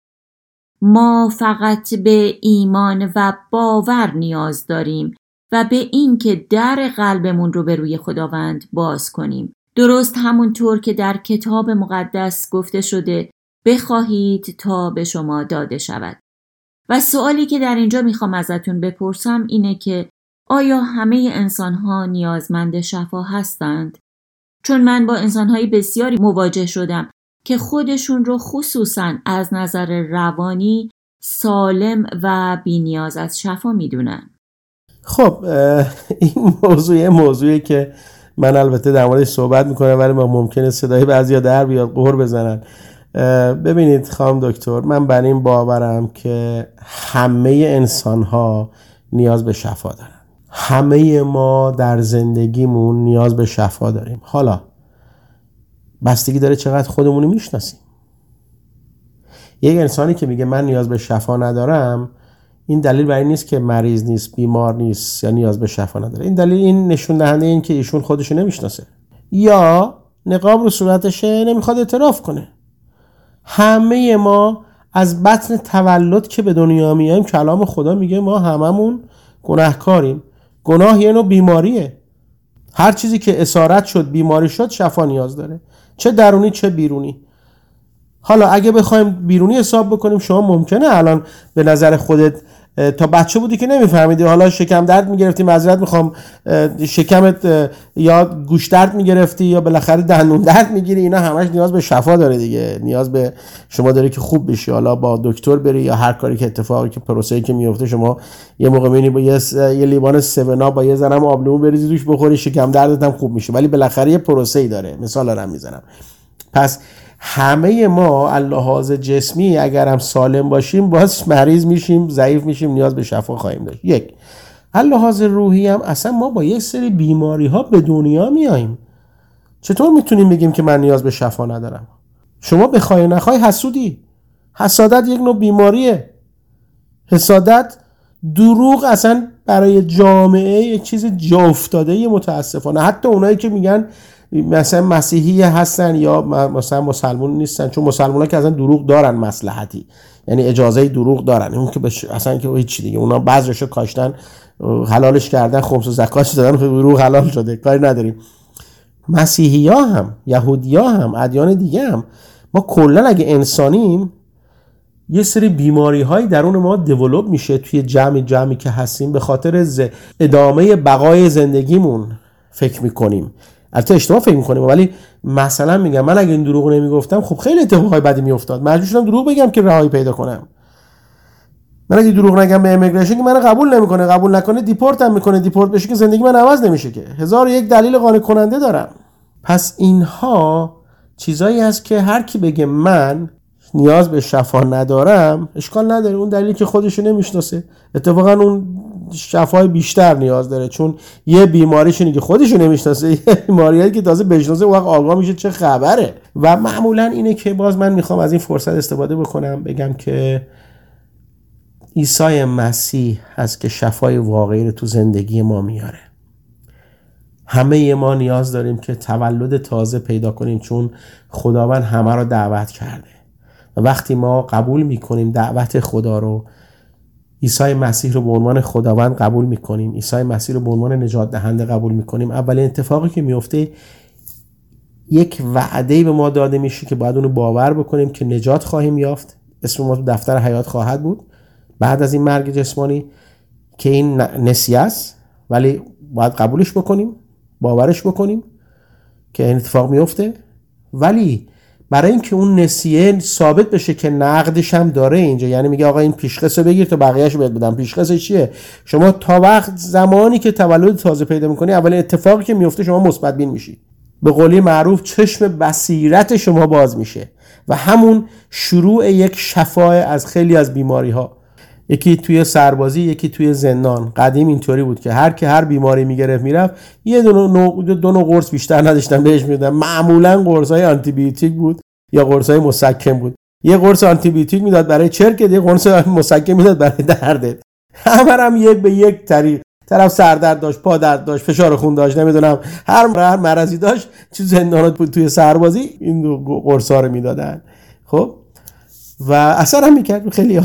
[SPEAKER 1] ما فقط به ایمان و باور نیاز داریم و به این که در قلبمون رو به روی خداوند باز کنیم. درست همونطور که در کتاب مقدس گفته شده بخواهید تا به شما داده شود. و سوالی که در اینجا میخوام ازتون بپرسم اینه که آیا همه انسان‌ها نیازمند شفا هستند؟ چون من با انسان‌های بسیاری مواجه شدم که خودشون رو خصوصاً از نظر روانی سالم و بی‌نیاز از شفا میدونن.
[SPEAKER 2] خب این موضوعی که من البته در موردش صحبت میکنم ولی ممکنه صدای بعضیا در بیاد، قهر بزنن. ببینید خانم دکتر، من بر این باورم که همه انسان‌ها نیاز به شفا دارن. همه ما در زندگیمون نیاز به شفا داریم. حالا بستگی داره چقدر خودمونو میشناسیم. یک انسانی که میگه من نیاز به شفا ندارم، این دلیل بر این نیست که مریض نیست، بیمار نیست یا نیاز به شفا نداره. این نشون دهنده این که ایشون خودشو نمیشناسه یا نقاب رو صورتشه نمیخواد اعتراف کنه. همه ما از بطن تولد که به دنیا میاییم کلام خدا میگه ما هممون گناهکاریم. گناه یه نوع بیماریه. هر چیزی که اسارت شد، بیماری شد، شفا نیاز داره، چه درونی چه بیرونی. حالا اگه بخوایم بیرونی حساب بکنیم، شما ممکنه الان به نظر خودت تا بچه بودی که نمیفهمیدی، حالا شکم درد میگرفتی، معذرت میخوام، شکمت یا گوش درد میگرفتی یا بالاخره دندون درد میگیری، اینا همش نیاز به شفا داره دیگه. نیاز به شما داره که خوب بشی، حالا با دکتر بری یا هر کاری که اتفاقی که پروسه‌ای که میفته. شما یه موقع میبینی با یه لیوان 7 با یه زنم آبلیمو بریزی توش بخوری، شکم دردت هم خوب میشه، ولی بالاخره یه پروسه‌ای داره. مثال دارم میزنم. پس همه ما اللحاظ جسمی اگر هم سالم باشیم باز مریض میشیم، ضعیف میشیم، نیاز به شفا خواهیم داشت. یک اللحاظ روحی هم اصلا ما با یک سری بیماری ها به دنیا میاییم. چطور میتونیم بگیم که من نیاز به شفا ندارم؟ شما بخوای نخوای حسودی. حسادت یک نوع بیماریه. حسادت، دروغ اصلا برای جامعه یک چیز جا افتاده متاسفانه. حتی اونایی که میگن مثلا مسیحی هستن یا مثلا مسلمان نیستن، چون مسلمان‌ها که اصلا دروغ دارن مصلحتی، یعنی اجازه دروغ دارن، اون که اصلا که هیچ دیگه، اونا بعضیشو کاشتن، حلالش کردن، خمس و زکاتش دادن، دروغ حلال شده، کاری نداریم. مسیحی‌ها هم، یهودی‌ها هم، ادیان دیگه هم، ما کلا اگه انسانیم یه سری بیماری‌های درون ما دیولپ میشه توی جمعی که هستیم به خاطر ادامه بقای زندگیمون فکر میکنیم. البته اشتباه فکر میکنیم، ولی مثلا میگم من اگه این دروغ نمیگفتم خب خیلی اتفاقای بدی میافتاد. مجبور شدم دروغ بگم که رهایی پیدا کنم. من اگه دروغ نگم به امیگریشن که منو قبول نمیکنه، قبول نکنه دیپورت هم میکنه، دیپورت بشه که زندگی من عوض نمیشه که. 1001 دلیل قانع کننده دارم. پس اینها چیزایی هست که هر کی بگه من نیاز به شفا ندارم اشکال نداره، اون دلیلی که خودشو نمیشناسه. اتفاقا اون شفای بیشتر نیاز داره، چون یه بیماریشونی که خودشو نمیشناسه، یه بیماریایی که تازه بشناسه وقت آگاه میشه چه خبره. و معمولا اینه که باز من میخوام از این فرصت استفاده بکنم بگم که عیسی مسیح هست که شفای واقعی رو تو زندگی ما میاره. همه ما نیاز داریم که تولد تازه پیدا کنیم، چون خداوند همه رو دعوت کرده و وقتی ما قبول میکنیم دعوت خدا رو، عیسی مسیح رو به عنوان خداوند قبول میکنیم، عیسی مسیح رو به عنوان نجات دهنده قبول میکنیم، اولین اتفاقی که میفته یک وعده به ما داده میشه که باید اونو باور بکنیم که نجات خواهیم یافت، اسم ما تو دفتر حیات خواهد بود بعد از این مرگ جسمانی، که این نسیه است ولی باید قبولش بکنیم، باورش بکنیم که این اتفاق میفته. ولی برای اینکه اون نسیه ثابت بشه که نقدش هم داره اینجا، یعنی میگه آقا این پیشخصو بگیر تا بقیه‌اشو بهت بدم. پیشخصش چیه؟ شما تا وقت زمانی که تولد تازه پیدا میکنی اولین اتفاقی که میفته شما مثبت بین میشی، به قولی معروف چشم بصیرت شما باز میشه و همون شروع یک شفا از خیلی از بیماری ها. یکی توی سربازی، یکی توی زندان. قدیم اینطوری بود که هر بیماری میگرفت میرفت، یه دو نوع قرص بیشتر نداشتن بهش میدادن. معمولا قرصای آنتی بیوتیک بود یا قرصای مسکن بود. یه قرص آنتی بیوتیک میداد برای چرکت، یه قرص مسکن میداد برای دردت. هم یک به یک طرف سردرد داشت، پا درد داشت، فشار خون داشت، نمیدونم هر مرضی داشت، چه زندانات بود توی سربازی این دو قرصا رو میدادن. خب و اثر هم میکرد خیلی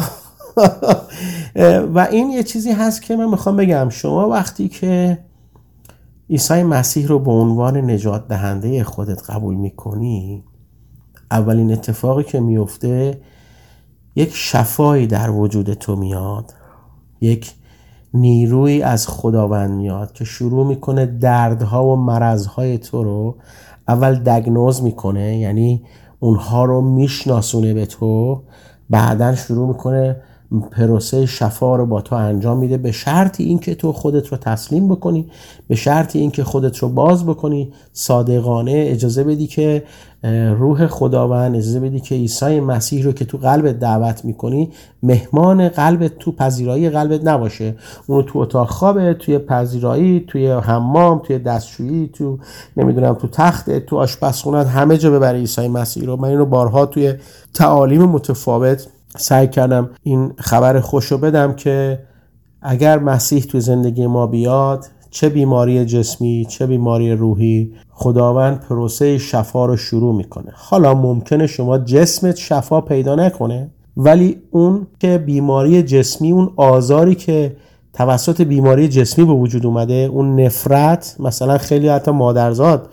[SPEAKER 2] و این یه چیزی هست که من میخوام بگم، شما وقتی که عیسی مسیح رو به عنوان نجات دهنده خودت قبول میکنی، اولین اتفاقی که میفته یک شفایی در وجود تو میاد، یک نیروی از خداوند میاد که شروع میکنه دردها و مرضهای تو رو اول دیاگنوز میکنه، یعنی اونها رو میشناسونه به تو، بعدن شروع میکنه پروسه شفا رو با تو انجام میده، به شرطی این که تو خودت رو تسلیم بکنی، به شرطی این که خودت رو باز بکنی، صادقانه اجازه بدی که روح خداوند، اجازه بدی که عیسی مسیح رو که تو قلبت دعوت میکنی مهمان قلبت، تو پذیرایی قلبت نباشه، اونو تو اتاق خوابت، توی پذیرایی، توی حمام، توی دستشویی، تو نمیدونم تو تخت، تو آشپزخونه، همه جا ببری عیسی مسیح رو. من اینو بارها توی تعالیم متفاوت سعی کردم این خبر خوش رو بدم که اگر مسیح تو زندگی ما بیاد، چه بیماری جسمی چه بیماری روحی، خداوند پروسه شفا رو شروع میکنه. حالا ممکنه شما جسمت شفا پیدا نکنه، ولی اون که بیماری جسمی، اون آزاری که توسط بیماری جسمی به وجود اومده، اون نفرت، مثلا خیلی حتی مادرزاد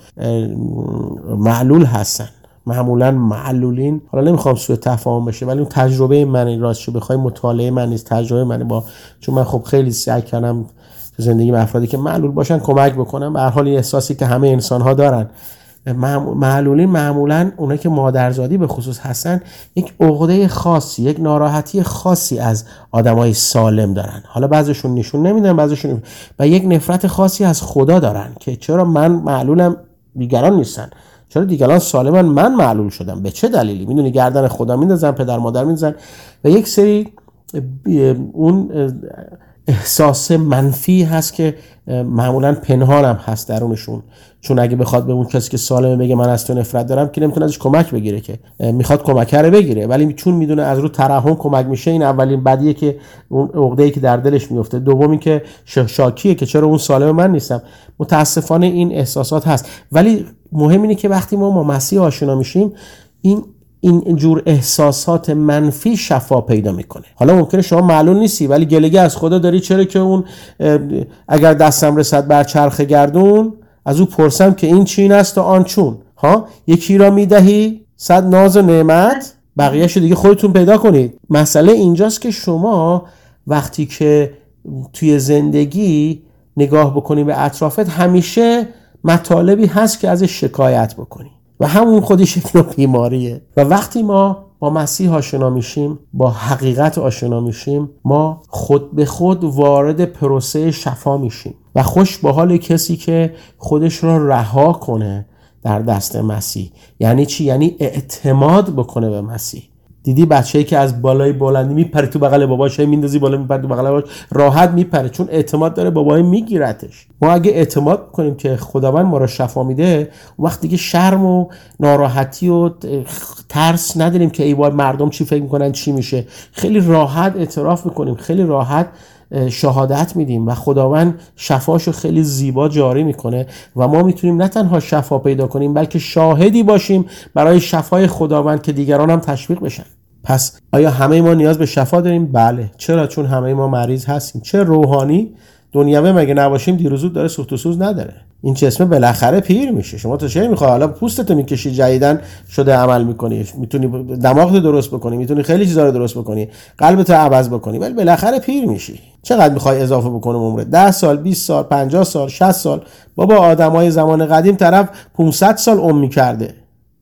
[SPEAKER 2] معلول هستن، معمولا معلولین، حالا نمیخوام سوء تفاهم بشه ولی اون تجربه منه، راستش بخوای مطالعه من نیست، تجربه منه، چون من خب خیلی سعی کردم تو زندگی افرادی که معلول باشن کمک بکنم. به هر حال این احساسی که همه انسان ها دارن، معلولین معمولا اونایی که مادرزادی به خصوص هستن یک عقده خاصی، یک ناراحتی خاصی از آدمای سالم دارن. حالا بعضیشون نشون نمیدن، بعضیشون و یک نفرت خاصی از خدا دارن که چرا من معلولم دیگران نیستن، چرا دیگران سالمن من معلول شدم، به چه دلیلی؟ میدونی گردن خدا میندازن، پدر مادر میندازن و یک سری اون احساس منفی هست که معمولا پنهان هم هست درونشون، چون اگه بخواد به اون کسی که سالمه بگه من از تو نفرت دارم که نمیتونه ازش کمک بگیره، که میخواد کمک رو بگیره ولی چون میدونه از رو ترحم کمک میشه، این اولین بدیه که اون عقده‌ای که در دلش میفته. دومی که شاکیه که چرا اون سالم من نیستم. متاسفانه این احساسات هست، ولی مهم اینه که وقتی ما با مسیح آشنا میشیم این جور احساسات منفی شفا پیدا میکنه. حالا ممکنه شما معلول نیستی ولی گلگه از خدا داری، چرا که اون اگر دستم رسد بر چرخ گردون از او پرسم که این چین است و آن چون. یکی را میدهی 100 ناز و نعمت، بقیه‌شو دیگه خودتون پیدا کنید. مسئله اینجاست که شما وقتی که توی زندگی نگاه بکنی به اطرافت، همیشه مطالبی هست که ازش شکایت بکنی و همون خودش یک نوع بیماریه. و وقتی ما با مسیح آشنا میشیم، با حقیقت آشنا میشیم، ما خود به خود وارد پروسه شفا میشیم و خوش به حال کسی که خودش را رها کنه در دست مسیح. یعنی چی؟ یعنی اعتماد بکنه به مسیح. دیدی بچه‌ای که از بالای بلندی میپره تو بغل باباش، میندازی بالا میپره تو بغل باباش، راحت میپره چون اعتماد داره بابای میگیرتش. ما اگه اعتماد کنیم که خداوند ما را شفا میده، وقتی که شرم و ناراحتی و ترس نداریم که ای وای مردم چی فکر میکنن چی میشه، خیلی راحت اعتراف میکنیم، خیلی راحت شهادت میدیم و خداوند شفاشو خیلی زیبا جاری میکنه و ما میتونیم نه تنها شفا پیدا کنیم بلکه شاهدی باشیم برای شفای خداوند که دیگران هم تشویق بشن. پس آیا همه ما نیاز به شفا داریم؟ بله. چرا؟ چون همه ما مریض هستیم. چه روحانی دنیوی مگه نباشیم دیروز زود داره سوخت و سوز نداره. این جسم بالاخره پیر میشه. شما تو چه میخوای؟ حالا پوستتو میکشی جدیدن شده عمل میکنی، میتونی دماغتو درست بکنی، میتونی خیلی چیزا رو درست بکنی، قلبتو عوض بکنی، ولی بالاخره پیر میشی. چقدر میخوای اضافه بکنی عمرت؟ 10 سال، 20 سال، 50 سال، 60 سال؟ بابا آدمای زمان قدیم طرف 500 سال عمر میکرده.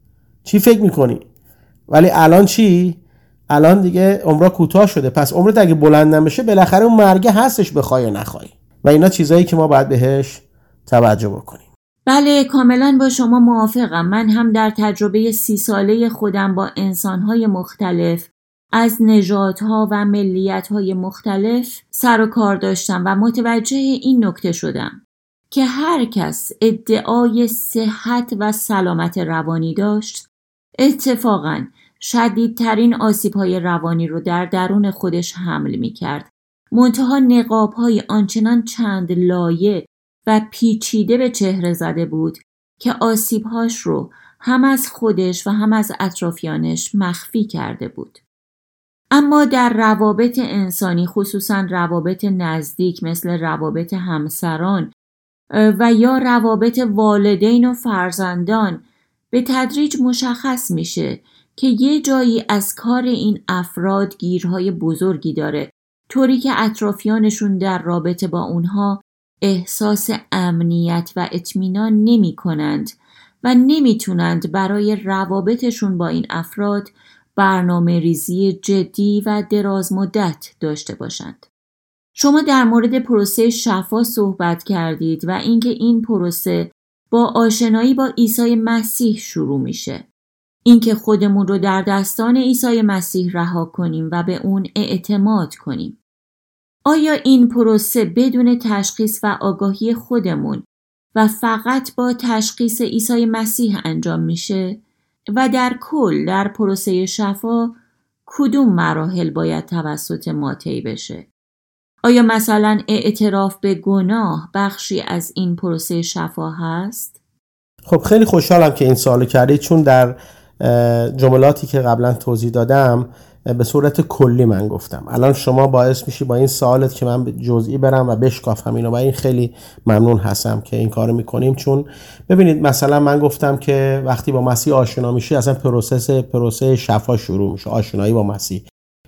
[SPEAKER 2] چی فکر میکنی؟ ولی الان چی؟ الان دیگه عمرها کوتاه شده. پس عمرت اگه بلند نمیشه بالاخره اون مرگه هستش، بخوای یا نخوای. و اینا چیزایی که ما باید بهش توجه بکنیم.
[SPEAKER 1] بله، کاملا با شما موافقم. من هم در تجربه 30 ساله خودم با انسانهای مختلف از نژادها و ملیت‌های مختلف سر و کار داشتم و متوجه این نکته شدم که هر کس ادعای صحت و سلامت روانی داشت، اتفاقاً شدیدترین آسیب‌های روانی رو در درون خودش حمل می‌کرد. منتها نقاب‌های آنچنان چند لایه و پیچیده به چهره زده بود که آسیب‌هاش رو هم از خودش و هم از اطرافیانش مخفی کرده بود. اما در روابط انسانی، خصوصاً روابط نزدیک مثل روابط همسران و یا روابط والدین و فرزندان، به تدریج مشخص میشه که یه جایی از کار این افراد گیرهای بزرگی داره، طوری که اطرافیانشون در رابطه با اونها احساس امنیت و اطمینان نمی کنند و نمی تونند برای روابطشون با این افراد برنامه ریزی جدی و دراز مدت داشته باشند. شما در مورد پروسه شفا صحبت کردید و اینکه این پروسه با آشنایی با عیسی مسیح شروع میشه. اینکه خودمون رو در دستان عیسی مسیح رها کنیم و به اون اعتماد کنیم. آیا این پروسه بدون تشخیص و آگاهی خودمون و فقط با تشخیص عیسی مسیح انجام میشه؟ و در کل در پروسه شفا کدوم مراحل باید توسط ما طی بشه؟ آیا مثلا اعتراف به گناه بخشی از این پروسه شفا هست؟
[SPEAKER 2] خب خیلی خوشحالم که این سوالو کردید، چون در جملاتی که قبلا توضیح دادم به صورت کلی من گفتم. الان شما باعث میشی با این سوالت که من جزئی برم و بشکافم اینو، و این خیلی ممنون هستم که این کارو میکنیم. چون ببینید مثلا من گفتم که وقتی با مسیح آشنا میشی اصلا پروسه شفا شروع میشه، آشنایی با مسیح،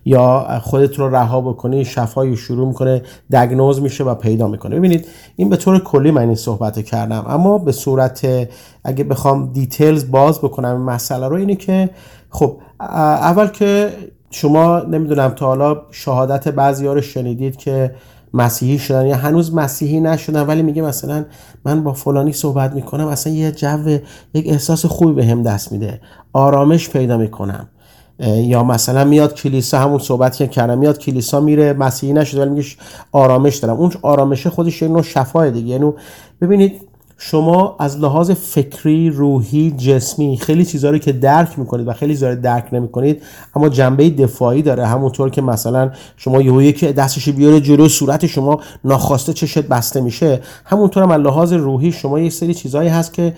[SPEAKER 2] یا خودت رو رها بکنی شفایی شروع میکنه، دیاگنوز میشه و پیدا میکنه. ببینید این به طور کلی من این صحبت کردم، اما به صورت اگه بخوام دیتیلز باز بکنم این مسئله رو، اینه که خب اول که شما نمیدونم تا حالا شهادت بعضی‌ها رو شنیدید که مسیحی شدن یا هنوز مسیحی نشدن ولی میگه مثلا من با فلانی صحبت میکنم اصلا یک احساس خوبی بهم دست میده، آرامش پیدا میکنم. یا مثلا میاد کلیسا، همون صحبتی که کردم، میاد کلیسا میره مسیحی نشده ولی میگه آرامش دارم. اون آرامش خودش یه نوع شفای دیگه. یعنی ببینید شما از لحاظ فکری، روحی، جسمی خیلی چیزا رو که درک میکنید و خیلی چیزا رو درک نمیکنید، اما جنبه دفاعی داره. همونطور که مثلا شما یهویی که دستش بیاره جلو صورت شما ناخواسته چشت بسته میشه، همونطور هم از لحاظ روحی شما یه سری چیزایی هست که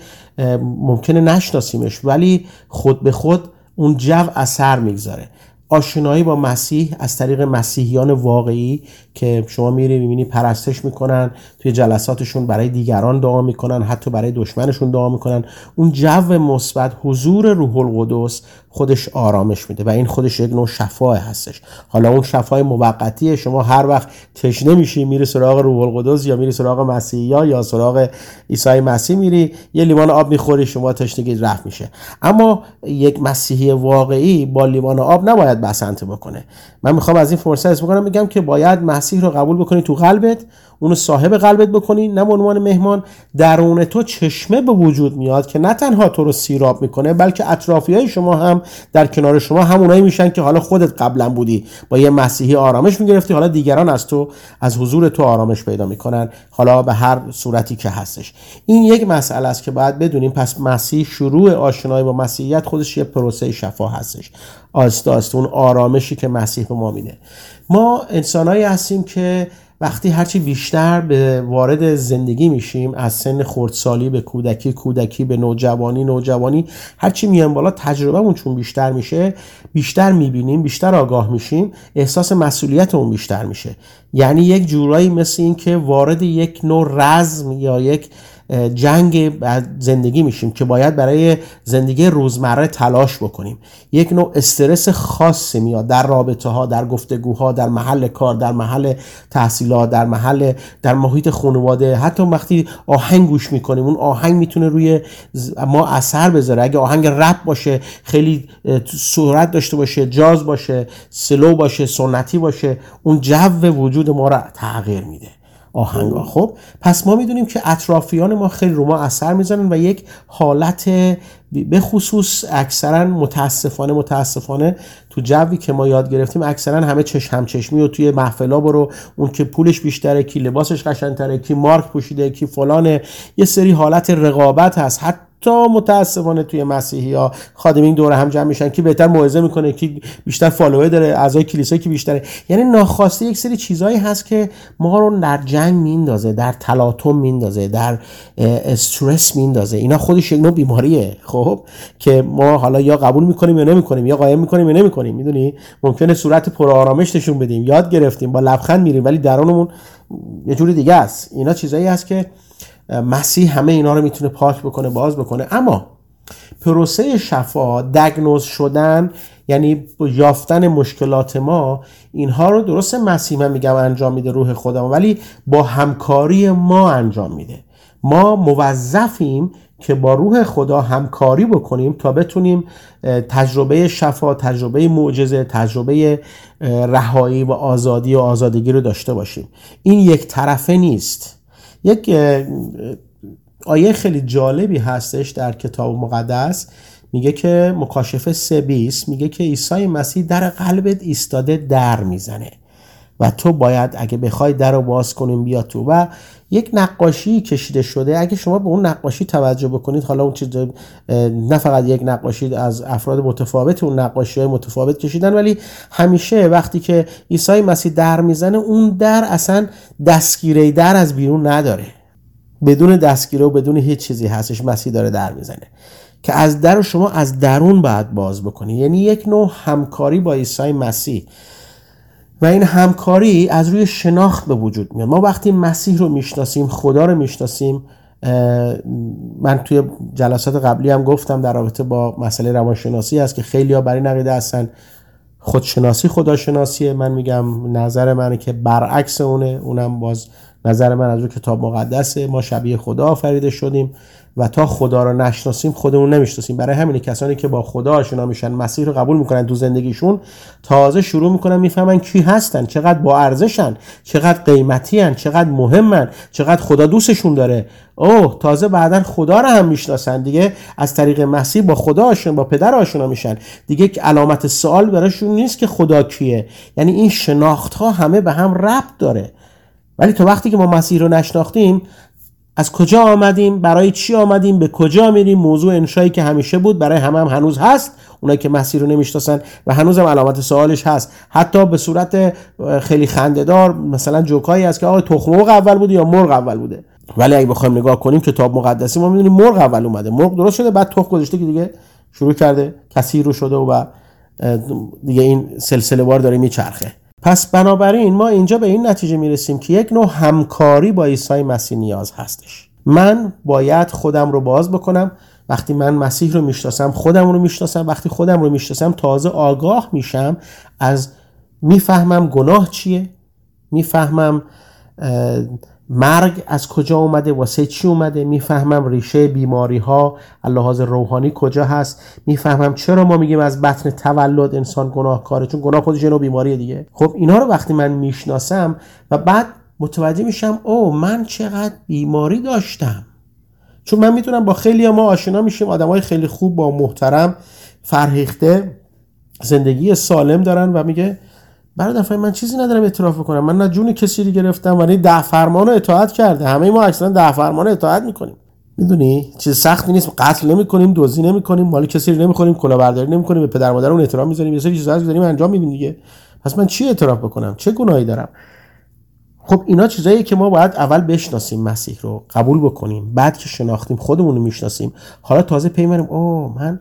[SPEAKER 2] ممکنه نشناسیمش ولی خود به خود اون جو اثر میگذاره. آشنایی با مسیح از طریق مسیحیان واقعی که شما میری میبینی پرستش میکنن، توی جلساتشون برای دیگران دعا میکنن، حتی برای دشمنشون دعا میکنن، اون جو مثبت، حضور روح القدس خودش آرامش میده و این خودش یک نوع شفا هستش. حالا اون شفای موقتیه، شما هر وقت تشنه میشی میری سراغ روح القدس یا میری سراغ مسیحیا یا سراغ عیسی مسیح میری یه لیوان آب میخوری، شما تشنگی رفع میشه. اما یک مسیحی واقعی با لیوان آب نباید بسنت بکنه. من میخوام از این فرصت استفاده کنم بگم که باید مسیح رو قبول بکنی تو قلبت، اونو صاحب قلبت بکنی، نه به عنوان مهمان. درون تو چشمه به وجود میاد که نه تنها تو رو سیراب میکنه بلکه اطرافیای شما هم در کنار شما همونایی میشن که حالا خودت قبلا بودی با یه مسیحی آرامش میگرفتی، حالا دیگران از حضور تو آرامش پیدا میکنن، حالا به هر صورتی که هستش. این یک مسئله است که باید بدونیم. پس مسیح، شروع آشنایی با مسیحیت خودش یه پروسه شفا هستش. آسته اون آرامشی که مسیح به ما میده. ما انسانایی هستیم که وقتی هرچی بیشتر به وارد زندگی میشیم، از سن خردسالی به کودکی به نوجوانی، هرچی میان بالا تجربهمون چون بیشتر میشه، بیشتر میبینیم، بیشتر آگاه میشیم، احساس مسئولیتمون بیشتر میشه. یعنی یک جورایی مثل این که وارد یک نوع رزم یا یک جنگ زندگی میشیم که باید برای زندگی روزمره تلاش بکنیم. یک نوع استرس خاصی میاد در رابطه ها، در گفتگوها، در محل کار، در محل تحصیلات، در محیط خانواده. حتی وقتی آهنگ گوش میکنیم، اون آهنگ میتونه روی ما اثر بذاره. اگه آهنگ رپ باشه، خیلی سرعت داشته باشه، جاز باشه، سلو باشه، سنتی باشه، اون جو وجود ما رو تغییر میده آهنگا. خب پس ما میدونیم که اطرافیان ما خیلی رو ما اثر میزنن و یک حالت به خصوص اکثرا متاسفانه تو جوی که ما یاد گرفتیم اکثرا همه همچشمی و توی محفلا برو، اون که پولش بیشتره، کی لباسش قشنگتره، کی مارک پوشیده، کی فلانه، یه سری حالت رقابت هست. حتی متاسفانه توی مسیحی‌ها خادمین دور هم جمع میشن، کی بهتر موعظه میکنه، کی بیشتر فالوور داره، اعضای کلیسا کی بیشتره. یعنی ناخواسته یک سری چیزایی هست که ما رو در جنگ میندازه، در تلاطم میندازه، در استرس میندازه. اینا خودش یک نوع بیماریه. خب که ما حالا یا قبول میکنیم یا نمیکنیم، یا قایم میکنیم یا نمیکنیم. میدونی ممکنه صورت پر آرامش نشون بدیم، یاد گرفتیم، با لبخند میریم، ولی درونمون یه جور دیگه است. اینا چیزایی هست که مسیح همه اینا رو میتونه پاک بکنه، باز بکنه. اما پروسه شفا، دیاگنوز شدن، یعنی یافتن مشکلات ما، اینها رو درست مسیح من میگم انجام میده روح خدا، ولی با همکاری ما انجام میده. ما موظفیم که با روح خدا همکاری بکنیم تا بتونیم تجربه شفا، تجربه معجزه، تجربه رهایی و آزادی و آزادگی رو داشته باشیم. این یک طرفه نیست. یک آیه خیلی جالبی هستش در کتاب مقدس، میگه که مکاشفه 3:20 میگه که عیسی مسیح در قلبت ایستاده در میزنه و تو باید اگه بخوای در رو باز کنیم بیا تو. و یک نقاشی کشیده شده، اگه شما به اون نقاشی توجه بکنید، حالا اون چیز نه فقط یک نقاشی، از افراد متفاوت اون نقاشی‌های متفاوت کشیدن، ولی همیشه وقتی که عیسی مسیح در میزنه، اون در اصلا دستگیره در از بیرون نداره، بدون دستگیره و بدون هیچ چیزی هستش. مسیح داره در میزنه که از در رو شما از درون باید باز بکنی، یعنی یک نوع همکاری با عیسی مسیح. و این همکاری از روی شناخت به وجود میاد. ما وقتی مسیح رو میشناسیم، خدا رو میشناسیم، من توی جلسات قبلی هم گفتم در رابطه با مسئله روانشناسی هست که خیلی‌ها بر این عقیده هستن خودشناسی خداشناسیه. من میگم نظر منه که برعکس اونم باز نظر من از روی کتاب مقدسه. ما شبیه خدا آفریده شدیم و تا خدا رو نشناسیم خودمون نمیشناسیم. برای همین کسانی که با خدا آشنا میشن، مسیح رو قبول میکنن تو زندگیشون، تازه شروع میکنن میفهمن کی هستن، چقدر با ارزشن، چقدر قیمتی‌ان، چقدر مهمن، چقدر خدا دوستشون داره. تازه بعداً خدا رو هم میشناسن دیگه، از طریق مسیح با خدا آشنا، با پدر آشنا میشن دیگه. علامت سوال براشون نیست که خدا کیه. یعنی این شناخت ها همه به هم ربط داره. ولی تا وقتی که ما مسیح رو نشناختیم، از کجا آمدیم، برای چی آمدیم، به کجا میریم، موضوع انشایی که همیشه بود برای همه هم هنوز هست. اونایی که مسیح رو نمیشناسن و هنوز هم علامت سوالش هست، حتی به صورت خیلی خنده‌دار، مثلا جوکایی هست که آقا تخم مرغ اول بوده یا مرغ اول بوده. ولی اگه بخوایم نگاه کنیم کتاب مقدسی، ما میدونیم مرغ اول اومده، مرغ درست شده، بعد تخم گذاشته که دیگه شروع کرده کثیر رو شده و دیگه این سلسله وار داره میچرخه. پس بنابراین ما اینجا به این نتیجه میرسیم که یک نوع همکاری با عیسی مسیح نیاز هستش. من باید خودم رو باز بکنم. وقتی من مسیح رو میشناسم، خودم رو میشناسم. وقتی خودم رو میشناسم، تازه آگاه میشم، میفهمم گناه چیه، میفهمم مرگ از کجا اومده، واسه چی اومده، میفهمم ریشه بیماری ها اللحاظ روحانی کجا هست، میفهمم چرا ما میگیم از بطن تولد انسان گناهکاره، چون گناه خودش نوع بیماریه دیگه. خب اینا رو وقتی من میشناسم و بعد متوجه میشم من چقدر بیماری داشتم. چون من میتونم با خیلی ما آشنا میشیم، آدمای خیلی خوب، با محترم، فرهیخته، زندگی سالم دارن و میگه برادر من چیزی ندارم اعتراف بکنم، من نه جون کسی رو گرفتم ولی 10 فرمان رو اطاعت کرده. همه ما اکثرا 10 فرمان رو اطاعت میکنیم. میدونی چیز سختی نیست، قتل نمیکنیم، دزدی نمیکنیم، مال کسی رو نمیخوریم، کلاهبرداری نمیکنیم، به پدر مادرمون احترام میذاریم، یه سری چیزا داریم انجام میدیم دیگه. پس من چی اعتراف بکنم؟ چه گناهی دارم؟ خب اینا چیزاییه که ما باید اول بشناسیم، مسیح رو قبول بکنیم، بعد که شناختیم، خودمون رو میشناسیم، حالا تازه پی میبریم من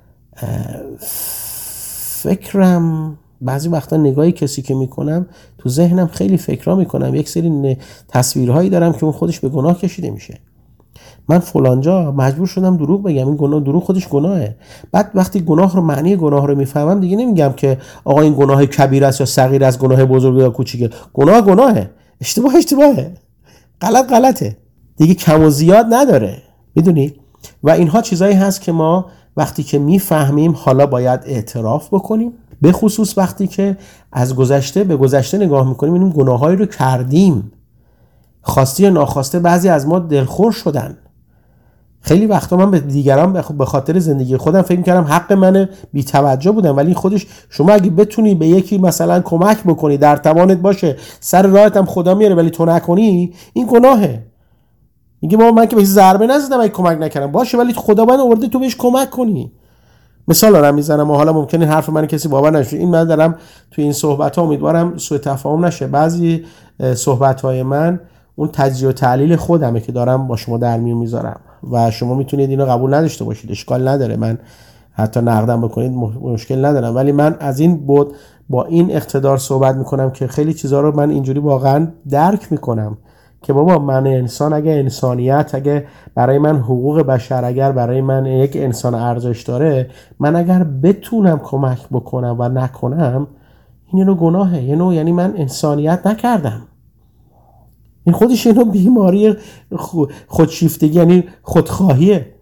[SPEAKER 2] فکرم بعضی وقتا نگاهی کسی که میکنم تو ذهنم خیلی فکرها میکنم، یک سری تصویرهایی دارم که اون خودش به گناه کشیده میشه. من فلانجا مجبور شدم دروغ بگم، این گناه، دروغ خودش گناهه. بعد وقتی گناه رو، معنی گناه رو میفهمم، دیگه نمیگم که آقا این گناه کبیر است یا صغیر است، گناه بزرگ یا کوچیکه. گناه گناهه، اشتباهه، غلطه دیگه، کم و زیاد نداره. میدونی؟ و اینها چیزایی هست که ما وقتی که میفهمیم حالا باید اعتراف بکنیم، به خصوص وقتی که از گذشته به گذشته نگاه میکنیم، این گناهایی رو کردیم، خواسته یا ناخواسته بعضی از ما دلخور شدن. خیلی وقتا من به دیگران به خاطر زندگی خودم فکر میکردم حق منه، بی توجه بودم، ولی خودش شما اگه بتونی به یکی مثلا کمک بکنی، در توانت باشه، سر راهت هم خدا میاره ولی تو نکنی، این گناهه. میگه من که بهش ضربه نزدم اگه کمک نکردم، باشه ولی خدا من آورده تو بهش کمک کنی. مثال دارم میزنم و حالا ممکنه حرف من کسی باور نشه، این من دارم تو این صحبت ها، امیدوارم سوء تفاهم نشه. بعضی صحبت های من اون تجزیه و تحلیل خودمه که دارم با شما در میون میذارم و شما میتونید اینو قبول نداشته باشید، اشکال نداره، من حتی نقدم بکنید مشکل ندارم، ولی من از این بود با این اقتدار صحبت میکنم که خیلی چیزا رو من اینجوری واقعا درک میکنم که بابا من انسان، اگه انسانیت، اگه برای من حقوق بشر، اگر برای من یک انسان ارزش داره، من اگر بتونم کمک بکنم و نکنم، این نوع گناهه، یعنی من انسانیت نکردم. این خودش اینو بیماری خودشیفتگی، یعنی خودخواهیه.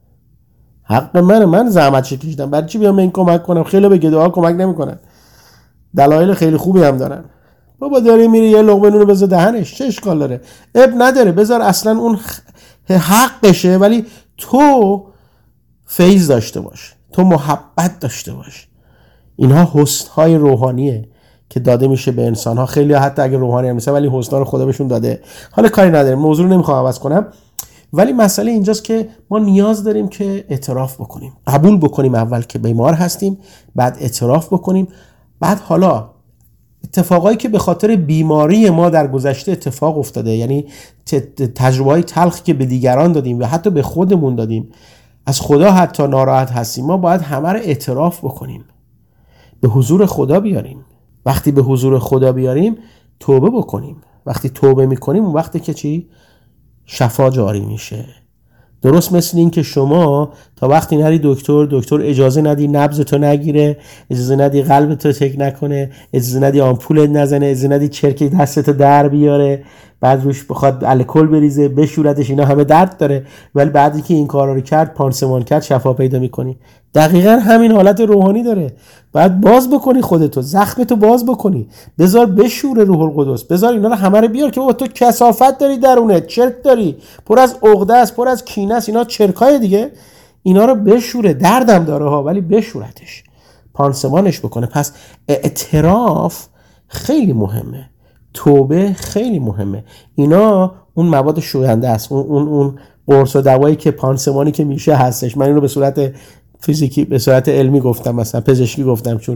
[SPEAKER 2] حق من زحمت کشیدم، برای چی بیام این کمک کنم؟ خیلی به گداها کمک نمیکنن، دلایل خیلی خوبی هم دارن. بابا داری میری یه لقمه نون بذار دهنش، چه اشکال داره؟ اب نداره، بذار اصلا اون حقشه، ولی تو فیض داشته باش، تو محبت داشته باش. اینها حسن‌های روحانیه که داده میشه به انسان‌ها. خیلی حتی اگه روحانی هم نیستن ولی حسنا رو خدا بهشون داده. حالا کاری نداریم، موضوع رو نمیخوام عوض کنم، ولی مسئله اینجاست که ما نیاز داریم که اعتراف بکنیم، قبول بکنیم اول که بیمار هستیم، بعد اعتراف بکنیم، بعد حالا اتفاقایی که به خاطر بیماری ما در گذشته اتفاق افتاده، یعنی تجربه‌های تلخی که به دیگران دادیم و حتی به خودمون دادیم، از خدا حتی ناراحت هستیم، ما باید همه رو اعتراف بکنیم، به حضور خدا بیاریم. وقتی به حضور خدا بیاریم توبه بکنیم. وقتی توبه میکنیم اون وقتی که چی؟ شفا جاری میشه. درست مثل این که شما تا وقتی نری دکتر اجازه ندی نبضتو نگیره، اجازه ندی قلبتو چک نکنه، اجازه ندی آمپولت نزنه، اجازه ندی چرک دستتو در بیاره، بعد روش بخواد الکل بریزه بشورتش، اینا همه درد داره، ولی بعدی که این کارا رو کرد، پانسمان کرد، شفا پیدا میکنی. دقیقاً همین حالت روحانی داره. بعد باز بکنی خودتو، زخمتو باز بکنی، بذار بشوره روح القدس، بذار اینا رو همه رو بیار که بابا تو کثافت داری درونه، چرک داری، پر از عقده است، پر از کینه است، اینا چرکای دیگه، اینا رو بشوره. دردم داره ها، ولی بشورتش، پانسمانش بکنه. پس اعتراف خیلی مهمه، توبه خیلی مهمه. اینا اون مواد شوینده است، اون قرص و دوایی که پانسمانی که میشه هستش. من اینو به صورت فیزیکی، به صورت علمی گفتم، مثلا پزشکی گفتم، چون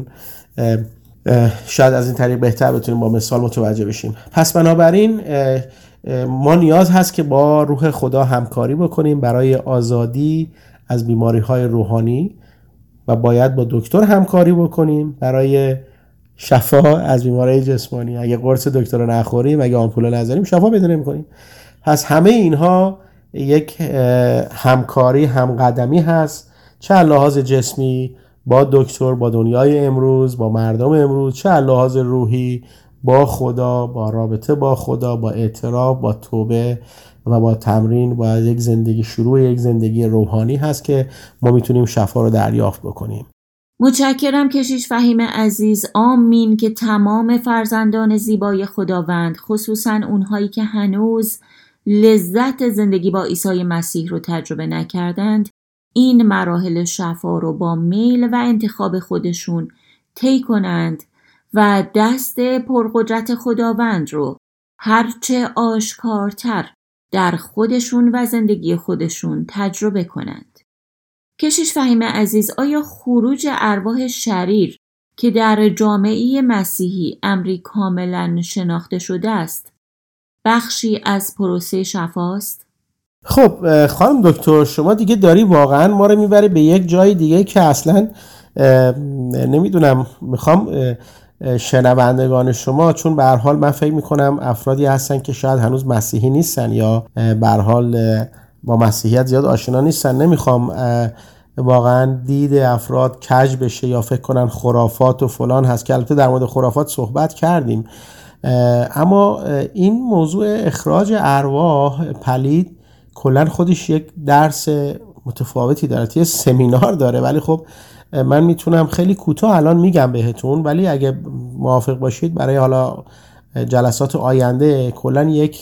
[SPEAKER 2] شاید از این طریق بهتر بتونیم با مثال متوجه بشیم. پس بنابراین ما نیاز هست که با روح خدا همکاری بکنیم برای آزادی از بیماری‌های روحانی و باید با دکتر همکاری بکنیم برای شفا از بیماری جسمانی. اگه قرص دکتر رو نخوریم، اگه آمپول رو نذاریم، شفا پیدا نمی‌کنیم. پس همه اینها یک همکاری، همقدمی هست، چه لحاظ جسمی با دکتر، با دنیای امروز، با مردم امروز، چه لحاظ روحی با خدا، با رابطه با خدا، با اعتراف، با توبه و با تمرین. باید یک زندگی، شروع یک زندگی روحانی هست که ما میتونیم شفا رو دریافت بکنیم.
[SPEAKER 1] متشکرم کشیش فهیم عزیز. آمین که تمام فرزندان زیبای خداوند، خصوصا اونهایی که هنوز لذت زندگی با عیسی مسیح رو تجربه نکردند، این مراحل شفا رو با میل و انتخاب خودشون طی کنند و دست پرقدرت خداوند رو هرچه آشکارتر در خودشون و زندگی خودشون تجربه کنند. کشیش فهیم عزیز، آیا خروج ارواح شریر که در جامعه مسیحی امری کاملا شناخته شده است بخشی از پروسه شفاست؟
[SPEAKER 2] خب خانم دکتر، شما دیگه داری واقعا ما رو میبری به یک جای دیگه که اصلا نمیدونم. میخوام شنوندگان شما، چون به هر حال من فکر میکنم افرادی هستن که شاید هنوز مسیحی نیستن یا به هر حال با مسیحیت زیاد آشنا نیستن، نمیخوام واقعا دید افراد کج بشه یا فکر کنن خرافات و فلان هست، که البته در مورد خرافات صحبت کردیم. اما این موضوع اخراج ارواح پلید کلا خودش یک درس متفاوتی داره، یه سمینار داره، ولی خب من میتونم خیلی کوتاه الان میگم بهتون، ولی اگه موافق باشید برای حالا جلسات آینده کلا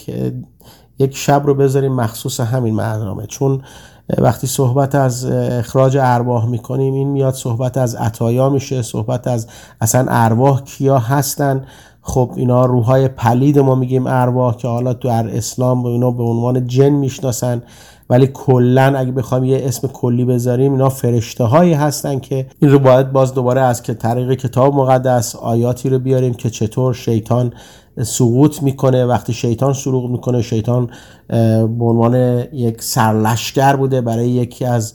[SPEAKER 2] یک شب رو بذاریم مخصوص همین برنامه. چون وقتی صحبت از اخراج ارواح میکنیم، این میاد صحبت از عطایا میشه، صحبت از اصلا ارواح کیا هستن. خب اینا روحای پلید ما میگیم ارواح، که حالا تو در اسلام به اینا به عنوان جن میشناسن، ولی کلن اگه بخوام یه اسم کلی بذاریم، اینا فرشته هایی هستن که این رو باید باز دوباره از که طریق کتاب مقدس آیاتی رو بیاریم که چطور شیطان سقوط میکنه. وقتی شیطان سقوط میکنه، شیطان به عنوان یک سرلشکر بوده برای یکی از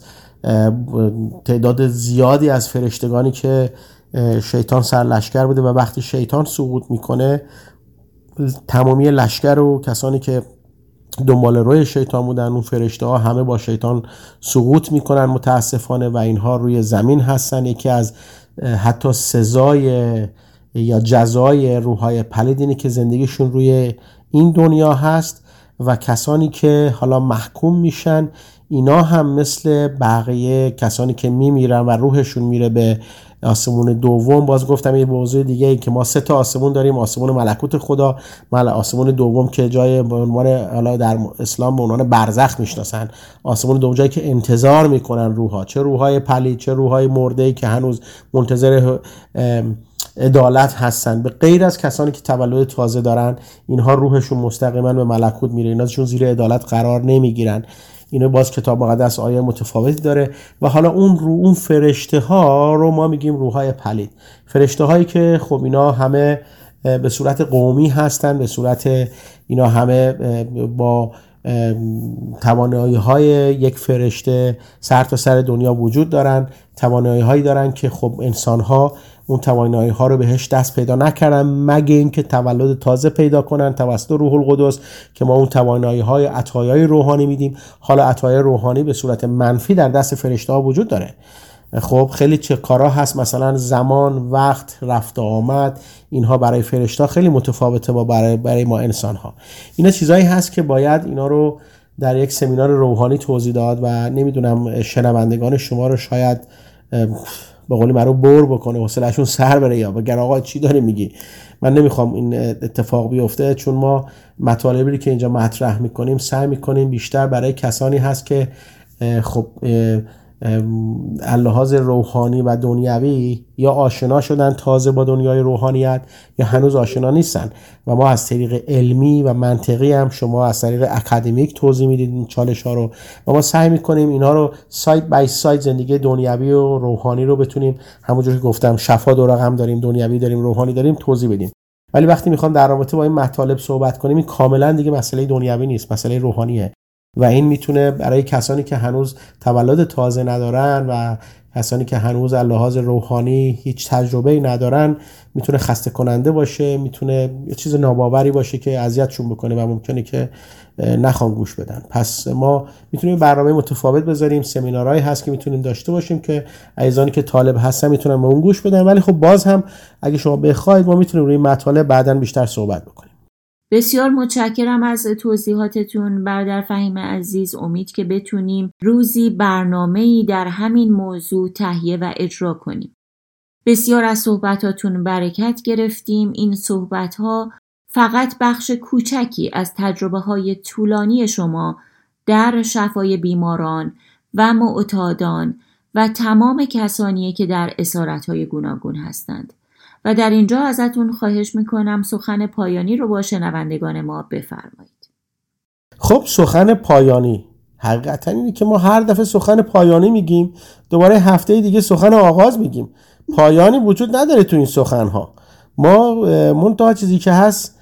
[SPEAKER 2] تعداد زیادی از فرشتگانی که شیطان سرلشکر بوده، و وقتی شیطان سقوط میکنه تمامی لشکر و کسانی که دنبال روی شیطان بودن. اون فرشته ها همه با شیطان سقوط میکنن متاسفانه و اینها روی زمین هستن. یکی از حتی سزای یا جزای روح‌های پلید اینه که زندگیشون روی این دنیا هست و کسانی که حالا محکوم میشن اینا هم مثل بقیه کسانی که میمیرن و روحشون میره به آسمون دوم. باز گفتم یه موضوع دیگه ای که ما 3 آسمون داریم: آسمون ملکوت خدا، آسمون دوم که جای به عنوان حالا در اسلام به عنوان برزخ میشناسن، آسمون دوم جایی که انتظار میکنن روح‌ها، چه روح‌های پلید چه روح‌های مرده‌ای که هنوز منتظر عدالت هستن. به غیر از کسانی که تولد تازه دارن، اینها روحشون مستقیما به ملکوت میره، ایناشون زیر عدالت قرار نمیگیرن. اینو باز کتاب مقدس آیه متفاوتی داره. و حالا اون فرشته ها رو ما میگیم روح‌های پلید، فرشته هایی که خب اینا همه به صورت قومی هستن، به صورت اینا همه با توانایی های یک فرشته سر تا سر دنیا وجود دارن، توانایی هایی دارن که خب انسان ها اون توانایی ها رو بهش دست پیدا نکردن مگه اینکه تولد تازه پیدا کنن توسط روح القدس که ما اون توانایی های عطایای روحانی میدیم. حالا عطایای روحانی به صورت منفی در دست فرشته ها وجود داره. خب خیلی چه کارا هست، مثلا زمان، وقت، رفت و آمد، اینها برای فرشته خیلی متفاوته با برای ما انسان ها. اینا چیزایی هست که باید اینا رو در یک سمینار روحانی توضیح داد و نمیدونم شنوندگان شما رو شاید به قولی معروف بور بکنه، حوصله‌شون سر بره یا بگن آقا چی داری میگی. من نمیخوام این اتفاق بیفته، چون ما مطالبی که اینجا مطرح میکنیم سعی میکنیم بیشتر برای کسانی هست که خب لحاظ روحانی و دنیوی یا آشنا شدن تازه با دنیای روحانیت یا هنوز آشنا نیستن و ما از طریق علمی و منطقی هم، شما از طریق اکادمیک توضیح میدید این چالش ها رو و ما سعی میکنیم اینا رو سایت بای سایت زندگی دنیوی و روحانی رو بتونیم همونجوری که گفتم شفا دو رقم داریم، دنیوی داریم، روحانی داریم، توضیح بدیم. ولی وقتی میخوام در رابطه با این مطالب صحبت کنیم، این کاملا دیگه مسئله دنیوی نیست، مسئله روحانیه و این میتونه برای کسانی که هنوز تولد تازه ندارن و کسانی که هنوز از لحاظ روحانی هیچ تجربه‌ای ندارن میتونه خسته کننده باشه، میتونه یه چیز ناباوری باشه که اذیتشون بکنه و ممکنه که نخوان گوش بدن. پس ما میتونیم برنامه متفاوت بذاریم، سمینارهایی هست که میتونیم داشته باشیم که عزیزانی که طالب هستن میتونن به اون گوش بدن. ولی خب باز هم اگه شما بخواید ما میتونیم روی مطالب بعداً بیشتر صحبت بکنیم.
[SPEAKER 1] بسیار متشکرم از توضیحاتتون برادر فهیم عزیز. امید که بتونیم روزی برنامه‌ای در همین موضوع تهیه و اجرا کنیم. بسیار از صحبتاتون برکت گرفتیم. این صحبت‌ها فقط بخش کوچکی از تجربه‌های طولانی شما در شفای بیماران و معتادان و تمام کسانی که در اسارت‌های گوناگون هستند. و در اینجا ازتون خواهش میکنم سخن پایانی رو با شنوندگان ما بفرمایید.
[SPEAKER 2] خب سخن پایانی حقیقتا اینه که ما هر دفعه سخن پایانی میگیم، دوباره هفته دیگه سخن آغاز میگیم. پایانی وجود نداره تو این سخنها. ما منتها چیزی که هست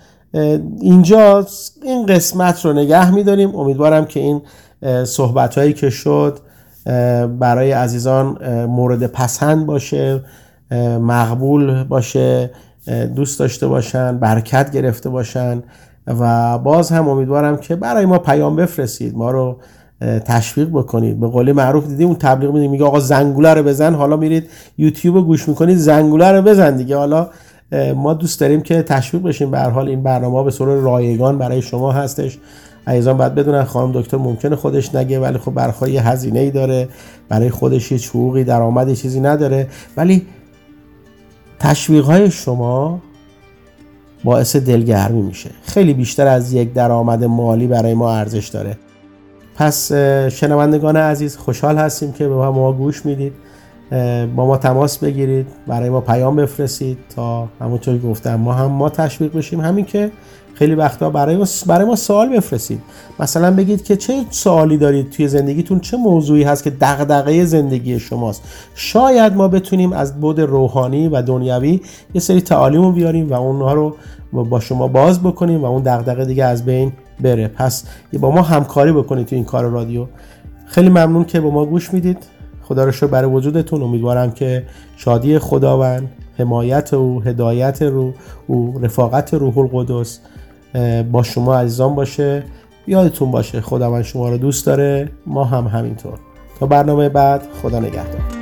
[SPEAKER 2] اینجا این قسمت رو نگه میداریم. امیدوارم که این صحبتهایی که شد برای عزیزان مورد پسند باشه، مقبول باشه، دوست داشته باشن، برکت گرفته باشن و باز هم امیدوارم که برای ما پیام بفرستید، ما رو تشویق بکنید. به قول معروف دیدیم اون تبلیغ میگه آقا زنگوله رو بزن، حالا میرید یوتیوب رو گوش میکنید زنگوله رو بزن دیگه. حالا ما دوست داریم که تشویق بشیم. به هر حال این برنامه به صورت رایگان برای شما هستش. عزیزان باید بدونن خانم دکتر ممکنه خودش نگه، ولی خب برای یه هزینه‌ای داره، برای خودش یه حقوقی، درآمدی چیزی نداره، ولی تشویق‌های شما باعث دلگرمی میشه. خیلی بیشتر از یک درآمد مالی برای ما ارزش داره. پس شنوندگان عزیز خوشحال هستیم که به ما گوش میدید. با ما تماس بگیرید، برای ما پیام بفرستید تا همونطور که گفتم ما تشویق بشیم. همین که خیلی وقتا برای ما سوال بفرستید. مثلا بگید که چه سوالی دارید توی زندگیتون، چه موضوعی هست که دغدغه زندگی شماست. شاید ما بتونیم از بعد روحانی و دنیوی یه سری تعالیمو بیاریم و اونها رو با شما باز بکنیم و اون دغدغه دیگه از بین بره. پس با ما همکاری بکنید توی این کار رادیو. خیلی ممنون که با ما گوش میدید. خدا رو شکر برای وجودتون. امیدوارم که شادی خداوند، حمایت او، هدایت او، رفاقت روح القدس با شما عزیزان باشه یادتون باشه خداوند شما رو دوست داره، ما هم همینطور. تا برنامه بعد، خدا نگهدار.